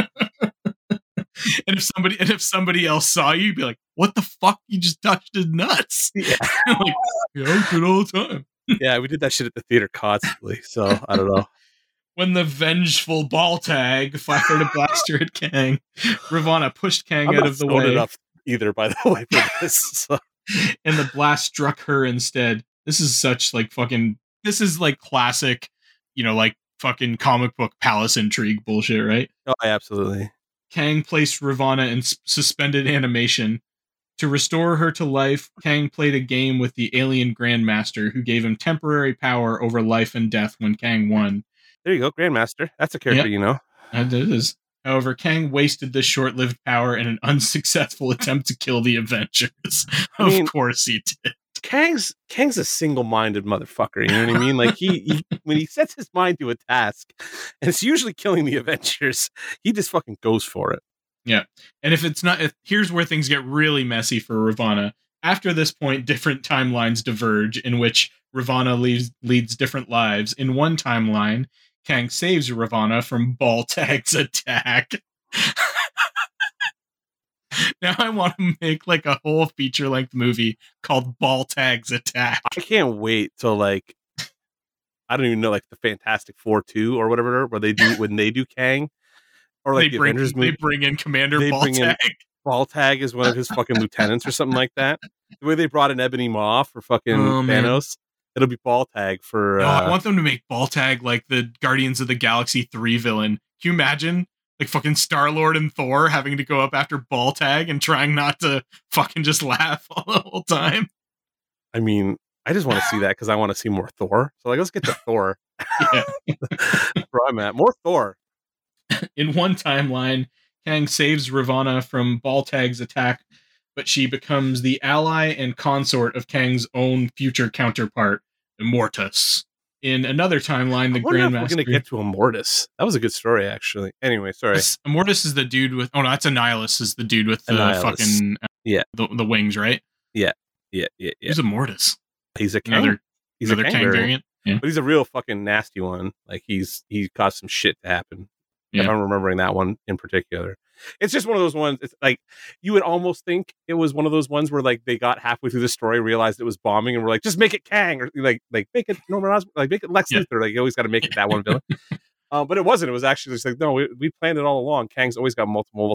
And if somebody else saw you, you'd be like, "What the fuck? You just touched his nuts." Yeah, like, I do it all the time. Yeah, we did that shit at the theater constantly. So I don't know. When the vengeful ball tag fired a blaster at Kang, Ravonna pushed Kang out of the way. Enough either, by the way, for this. So. And the blast struck her instead. This is such like fucking. This is like classic, like fucking comic book palace intrigue bullshit, right? Oh, absolutely. Kang placed Ravonna in suspended animation. To restore her to life, Kang played a game with the alien Grandmaster, who gave him temporary power over life and death when Kang won. There you go, Grandmaster. That's a character you know. It is. However, Kang wasted this short-lived power in an unsuccessful attempt to kill the Avengers. Of course he did. Kang's a single-minded motherfucker, you know what I mean? Like, he when he sets his mind to a task, and it's usually killing the Avengers, he just fucking goes for it. Yeah. And here's where things get really messy for Ravonna. After this point, different timelines diverge in which Ravonna leads different lives. In one timeline, Kang saves Ravonna from Ball Tag's attack. Now I want to make like a whole feature-length movie called Ball Tag's Attack. I can't wait till like, I don't even know, like the Fantastic Four 2 or whatever, where they do Kang. Or like Avengers movie. They bring in Commander Ball Tag. Ball Tag is one of his fucking lieutenants or something like that. The way they brought in Ebony Maw for fucking Thanos, it'll be Ball Tag for... I want them to make Ball Tag like the Guardians of the Galaxy 3 villain. Can you imagine? Like fucking Star-Lord and Thor having to go up after Ball Tag and trying not to fucking just laugh all the whole time. I mean, I just want to see that because I want to see more Thor. So like, let's get to Thor. Yeah. Where I'm at. More Thor. In one timeline, Kang saves Ravonna from Ball Tag's attack, but she becomes the ally and consort of Kang's own future counterpart, Immortus. In another timeline, the Grandmaster... We're going to get to Immortus. That was a good story, actually. Anyway, sorry. Immortus is the dude with... Oh, no, that's Annihilus is the dude with the fucking... The wings, right? Yeah. Who's Immortus? He's a Kang. He's another Kang variant. Yeah. But he's a real fucking nasty one. Like, he caused some shit to happen. Yeah. If I'm remembering that one in particular. It's just one of those ones. It's like, you would almost think it was one of those ones where like they got halfway through the story, realized it was bombing, and were like, just make it Kang, or like make it Norman Osborn, like make it Lex Luthor. Like, you always got to make it that one villain. But it wasn't. It was actually just like, no, we planned it all along. Kang's always got multiple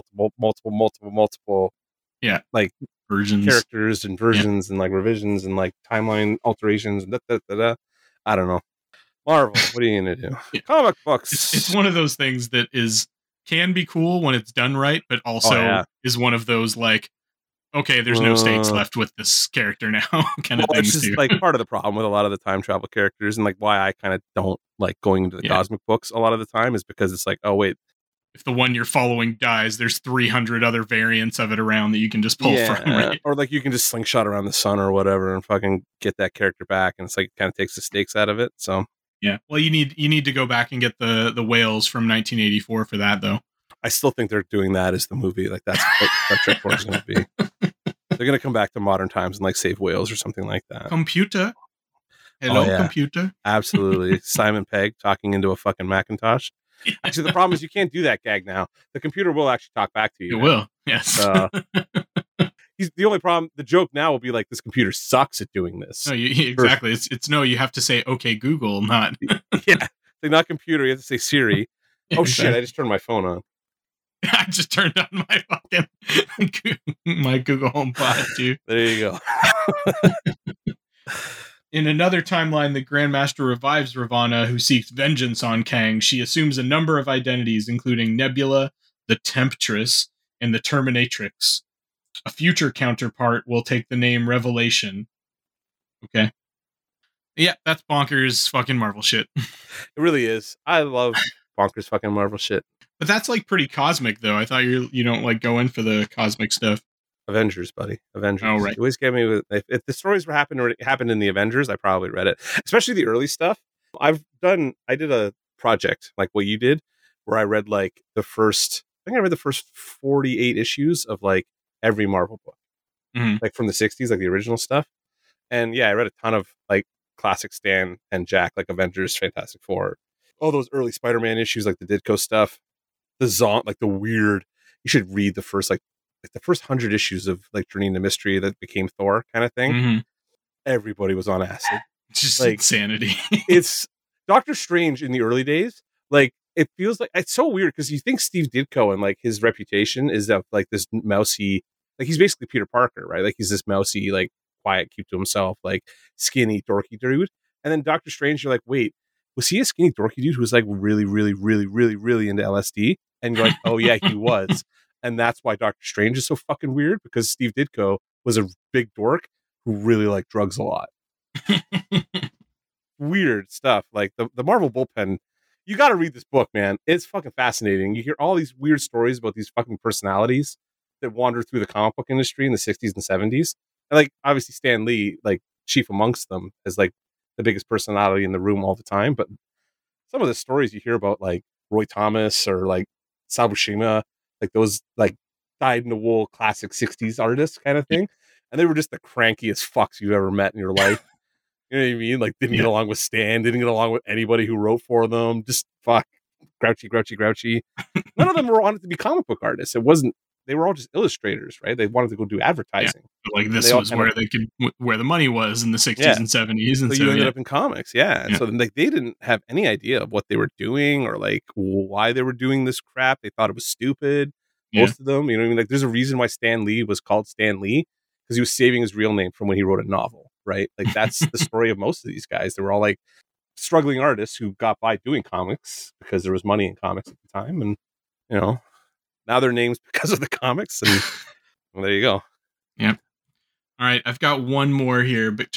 like versions, characters and versions and like revisions and like timeline alterations and I don't know. Marvel, what are you gonna do? Comic books. It's one of those things that can be cool when it's done right, but also is one of those like, okay, there's no stakes left with this character now kind of things. It's just like part of the problem with a lot of the time travel characters, and like why I kind of don't like going into the cosmic books a lot of the time is because it's like, oh wait, if the one you're following dies, there's 300 other variants of it around that you can just pull from, right? Or like you can just slingshot around the sun or whatever and fucking get that character back, and it's like it kind of takes the stakes out of it. So. Yeah, well, you need to go back and get the whales from 1984 for that, though. I still think they're doing that as the movie. Like that's what Trek Force is going to be. They're going to come back to modern times and like save whales or something like that. Computer, hello, computer. Absolutely, Simon Pegg talking into a fucking Macintosh. Actually, the problem is you can't do that gag now. The computer will actually talk back to you. It will, yes. He's the only problem. The joke now will be like, this computer sucks at doing this. No, exactly. It's no. You have to say, "Okay, Google," not like not computer. You have to say Siri. Shit! I just turned my phone on. I just turned on my fucking my Google HomePod too. There you go. In another timeline, the Grandmaster revives Ravana, who seeks vengeance on Kang. She assumes a number of identities, including Nebula, the Temptress, and the Terminatrix. A future counterpart will take the name Revelation. Okay. Yeah, that's bonkers fucking Marvel shit. It really is. I love bonkers fucking Marvel shit. But that's like pretty cosmic, though. I thought you don't like go in for the cosmic stuff. Avengers, buddy. Avengers. Oh, right. You always get me with if the stories were happened in the Avengers, I probably read it. Especially the early stuff. I did a project like what you did, where I read like the first 48 issues of like every Marvel book. Mm-hmm. Like from the 60s, like the original stuff. And yeah, I read a ton of like classic Stan and Jack, like Avengers, Fantastic Four, all those early Spider-Man issues, like the Ditko stuff, like the weird. You should read the first the first 100 issues of like Journey into Mystery that became Thor kind of thing. Mm-hmm. Everybody was on acid. Just like insanity. It's Doctor Strange in the early days. Like it feels like it's so weird because you think Steve Ditko and like his reputation is that like this mousy, like he's basically Peter Parker, right? Like he's this mousy, like quiet, keep to himself, like skinny, dorky dude. And then Doctor Strange, you're like, wait, was he a skinny, dorky dude who was like really, really, really, really, really into LSD? And you're like, oh yeah, he was. And that's why Doctor Strange is so fucking weird, because Steve Ditko was a big dork who really liked drugs a lot. Weird stuff. Like the Marvel Bullpen, you got to read this book, man. It's fucking fascinating. You hear all these weird stories about these fucking personalities that wander through the comic book industry in the 60s and 70s. And like, obviously Stan Lee, like chief amongst them, as like the biggest personality in the room all the time. But some of the stories you hear about like Roy Thomas or like Sal Buscema, like those like dyed-in-the-wool classic 60s artists kind of thing. And they were just the crankiest fucks you've ever met in your life. You know what I mean? Like didn't get along with Stan, didn't get along with anybody who wrote for them. Just fuck, grouchy. None of them wanted to be comic book artists. They were all just illustrators, right? They wanted to go do advertising. Yeah. Like this was where the money was in the 60s and 70s. And so you ended up in comics. Yeah. And so then like they didn't have any idea of what they were doing or like why they were doing this crap. They thought it was stupid. Most of them, you know what I mean? Like there's a reason why Stan Lee was called Stan Lee, because he was saving his real name from when he wrote a novel, right? Like that's the story of most of these guys. They were all like struggling artists who got by doing comics because there was money in comics at the time. And, you know, now their names because of the comics. And well, there you go. Yep. All right. I've got one more here, but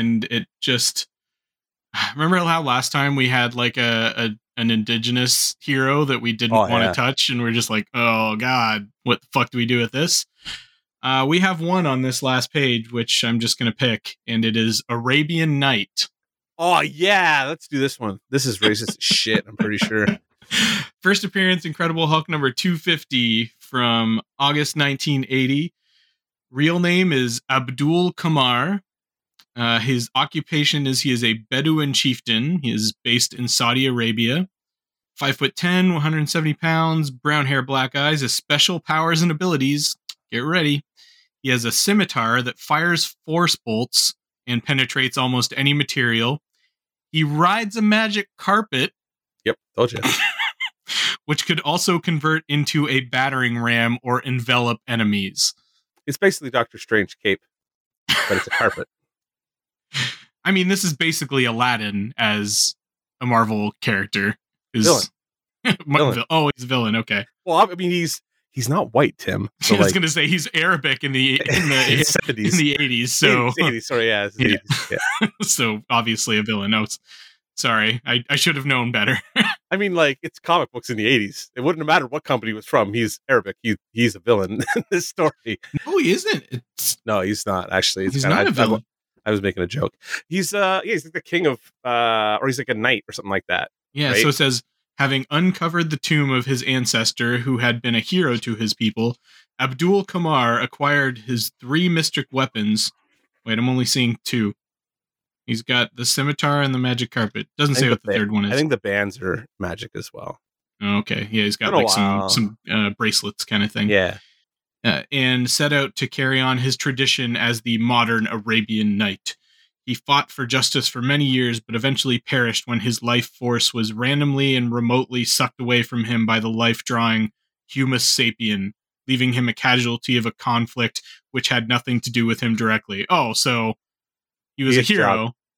remember how last time we had like an indigenous hero that we didn't want to touch, and we're just like, oh god, what the fuck do we do with this? We have one on this last page, which I'm just going to pick, and it is Arabian Night. Oh yeah, let's do this one. This is racist shit, I'm pretty sure. First appearance, Incredible Hulk number 250 from August 1980. Real name is Abdul Kamar. His occupation is he is a Bedouin chieftain. He is based in Saudi Arabia. 5'10", 170 pounds, brown hair, black eyes, has special powers and abilities. Get ready. He has a scimitar that fires force bolts and penetrates almost any material. He rides a magic carpet. Yep, told you. Which could also convert into a battering ram or envelop enemies. It's basically Doctor Strange cape, but it's a carpet. I mean, this is basically Aladdin as a Marvel character. Villain. Oh, he's a villain. Okay. Well, I mean, he's not white, Tim. So I was going to say he's Arabic in the 70s. In the 80s. So 80s, sorry, yeah, 80s, yeah. So obviously a villain. No, sorry, I should have known better. I mean, like, it's comic books in the 80s. It wouldn't matter what company he was from. He's Arabic. He's a villain in this story. No, he isn't. No, he's not. Actually, he's not a villain. I was making a joke. He's like the king of, or he's like a knight or something like that. Yeah. Right? So it says, having uncovered the tomb of his ancestor, who had been a hero to his people, Abdul Kamar acquired his 3 mystic weapons. Wait, I'm only seeing 2. He's got the scimitar and the magic carpet. Doesn't say what the third one is. I think the bands are magic as well. Okay. Yeah, he's got like some bracelets kind of thing. Yeah. And set out to carry on his tradition as the modern Arabian Knight. He fought for justice for many years, but eventually perished when his life force was randomly and remotely sucked away from him by the life-drawing Humus Sapien, leaving him a casualty of a conflict which had nothing to do with him directly. Oh, so he was a hero.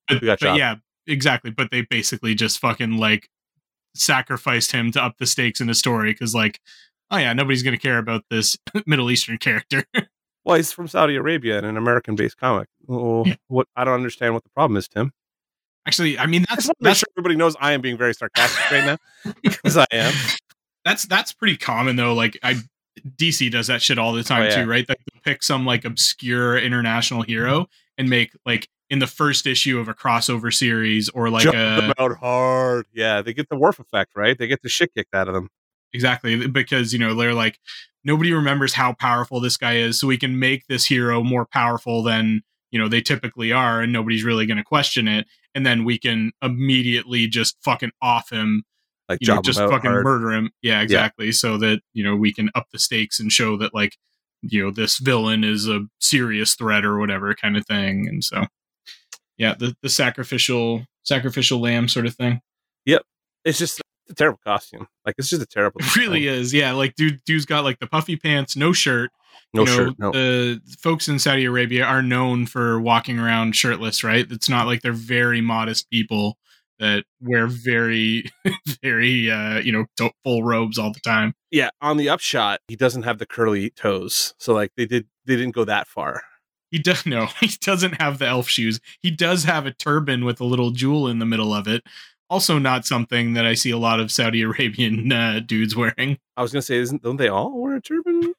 We got shot. yeah, exactly. But they basically just fucking like sacrificed him to up the stakes in the story because, like, oh yeah, nobody's gonna care about this Middle Eastern character. Well, he's from Saudi Arabia and an American-based comic. Well, Yeah. what? I don't understand what the problem is, Tim. Actually, I mean I just want to make sure everybody knows I am being very sarcastic right now because I am. That's pretty common though. Like DC does that shit all the time too, right? Like they'll pick some like obscure international hero and make like in the first issue of a crossover series or like Jump them out hard. Yeah, they get the Worf effect, right? They get the shit kicked out of them. Exactly, because they're like, nobody remembers how powerful this guy is, so we can make this hero more powerful than they typically are, and nobody's really going to question it. And then we can immediately just fucking off him, like just fucking hard. murder him. Yeah, exactly. Yeah. So that we can up the stakes and show that like this villain is a serious threat or whatever kind of thing. And so yeah, the sacrificial lamb sort of thing. Yep, it's just a terrible costume. Like it's just a terrible. It really is. Yeah, like dude's got like the puffy pants, no shirt. No shirt. No. The folks in Saudi Arabia are known for walking around shirtless, right? It's not like they're very modest people that wear very, very, full robes all the time. Yeah. On the upshot, he doesn't have the curly toes, so like they didn't go that far. He doesn't have the elf shoes. He does have a turban with a little jewel in the middle of it. Also, not something that I see a lot of Saudi Arabian dudes wearing. I was gonna say, don't they all wear a turban?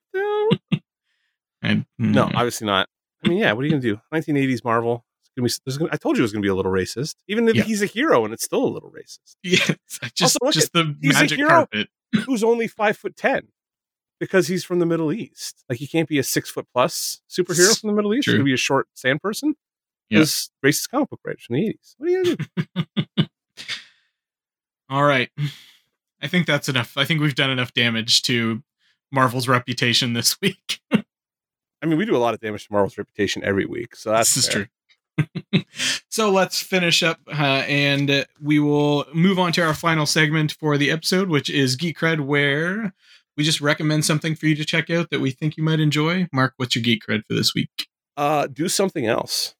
No, obviously not. I mean, yeah, what are you gonna do? 1980s Marvel. I told you it was gonna be a little racist. Even if he's a hero, and it's still a little racist. Yeah, just the magic carpet. Who's only 5'10" because he's from the Middle East. Like he can't be a 6' plus superhero from the Middle East. He's gonna be a short sand person. Because racist comic book writers from the 80s. What are you gonna do? All right. I think that's enough. I think we've done enough damage to Marvel's reputation this week. I mean, we do a lot of damage to Marvel's reputation every week, so that's true. So let's finish up, and we will move on to our final segment for the episode, which is Geek Cred, where we just recommend something for you to check out that we think you might enjoy. Mark, what's your Geek Cred for this week? Do something else.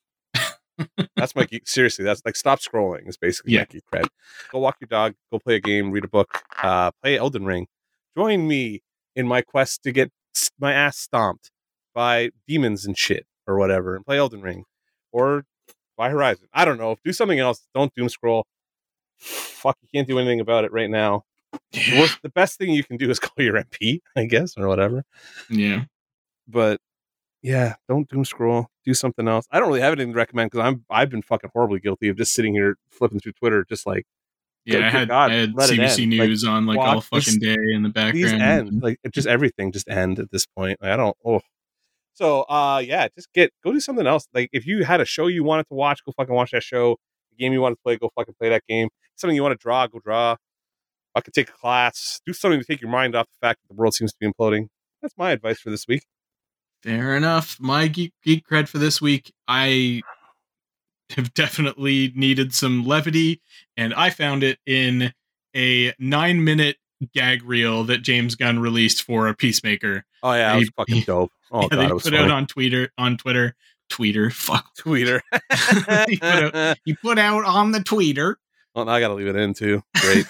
That's my geek. Seriously, that's like stop scrolling is basically my geek cred. Go walk your dog, go play a game, read a book, play Elden Ring. Join me in my quest to get my ass stomped by demons and shit or whatever, and play Elden Ring or buy Horizon. I don't know. Do something else. Don't doom scroll. Fuck, you can't do anything about it right now. The best thing you can do is call your MP, I guess, or whatever. Yeah, but. Yeah, don't doom scroll. Do something else. I don't really have anything to recommend because I've been fucking horribly guilty of just sitting here flipping through Twitter, just like I had CBC News on like all fucking day in the background. Please end, like just everything just end at this point. Like, I don't. Oh, so just go do something else. Like if you had a show you wanted to watch, go fucking watch that show. A game you wanted to play, go fucking play that game. Something you want to draw, go draw. I could take a class. Do something to take your mind off the fact that the world seems to be imploding. That's my advice for this week. Fair enough. My geek cred for this week, I have definitely needed some levity, and I found it in a 9-minute gag reel that James Gunn released for a Peacemaker. Oh yeah, it was fucking dope. Oh god, it was put out on Twitter. Fuck Twitter. he put out on the Twitter. Well, now I gotta leave it in too. Great.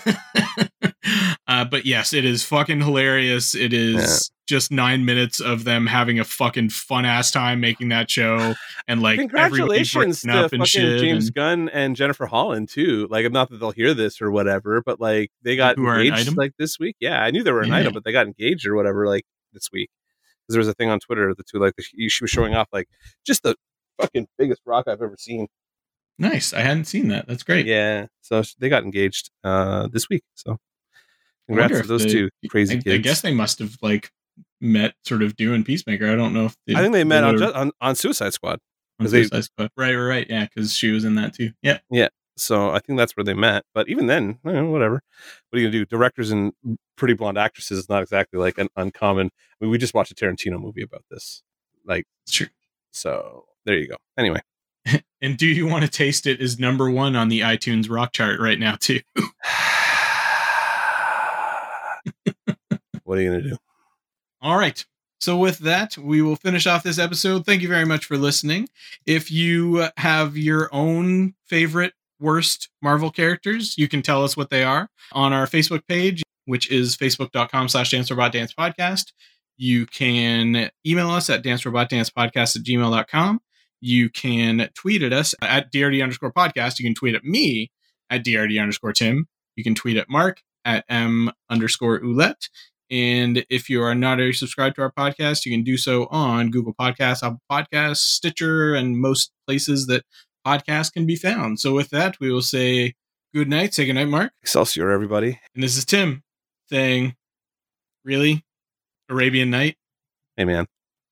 But yes, it is fucking hilarious. It is just 9 minutes of them having a fucking fun ass time making that show, and like congratulations to fucking James Gunn and Jennifer Holland too. Like, not that they'll hear this or whatever, but like they got engaged like this week. Yeah, I knew they were an item, but they got engaged or whatever like this week. Because there was a thing on Twitter the two like she was showing off like just the fucking biggest rock I've ever seen. Nice, I hadn't seen that. That's great. Yeah, so they got engaged this week. So. Congrats to those two crazy kids. I guess they must have like met sort of doing Peacemaker. I don't know if I think they met on Suicide Squad. Suicide Squad. Right. Yeah, because she was in that too. Yeah. So I think that's where they met. But even then, whatever. What are you gonna do? Directors and pretty blonde actresses is not exactly like an uncommon. I mean, we just watched a Tarantino movie about this. Like, it's true. So there you go. Anyway. And Do You Want to Taste It is #1 on the iTunes rock chart right now too. What are you going to do? All right. So with that, we will finish off this episode. Thank you very much for listening. If you have your own favorite worst Marvel characters, you can tell us what they are on our Facebook page, which is facebook.com/dancerobotdancepodcast. You can email us at dancerobotdancepodcast@gmail.com. You can tweet at us at DRD_podcast. You can tweet at me at DRD_Tim. You can tweet at Mark at M_Oulette. And if you are not already subscribed to our podcast, you can do so on Google Podcasts, Apple Podcasts, Stitcher, and most places that podcasts can be found. So with that, we will say good night. Say good night, Mark. Excelsior, everybody. And this is Tim saying, really? Arabian Night? Hey, man.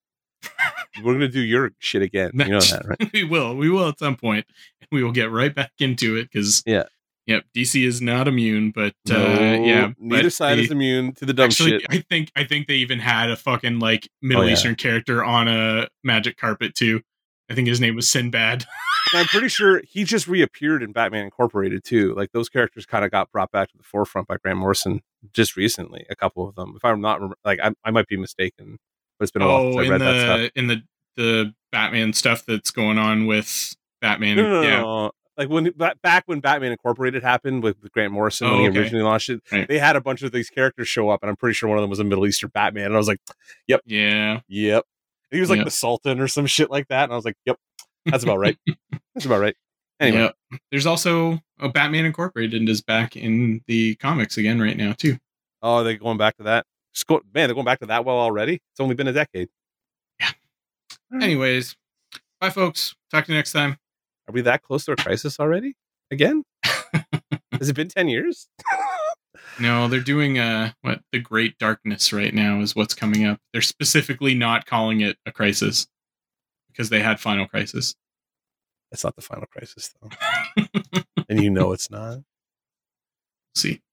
We're going to do your shit again. You know that, right? We will at some point. We will get right back into it because Yep, DC is not immune, but neither side is immune to the dumb shit. I think they even had a fucking like Middle Eastern character on a magic carpet too. I think his name was Sinbad. And I'm pretty sure he just reappeared in Batman Incorporated too. Like those characters kind of got brought back to the forefront by Grant Morrison just recently. A couple of them, if I'm not like I might be mistaken, but it's been a while since I read that stuff. In the Batman stuff that's going on with Batman. No. Like back when Batman Incorporated happened with Grant Morrison when he originally launched it, they had a bunch of these characters show up, and I'm pretty sure one of them was a Middle Eastern Batman. And I was like, "Yep, yep." And he was like the Sultan or some shit like that, and I was like, "Yep, that's about right. That's about right." Anyway, there's also a Batman Incorporated and is back in the comics again right now too. Oh, they're going back to that. Man, they're going back to that well already. It's only been a decade. Yeah. Anyways, bye, folks. Talk to you next time. Are we that close to a crisis already? Again? Has it been 10 years? No, they're doing The Great Darkness right now is what's coming up. They're specifically not calling it a crisis because they had Final Crisis. It's not the Final Crisis, though. And you know it's not. See.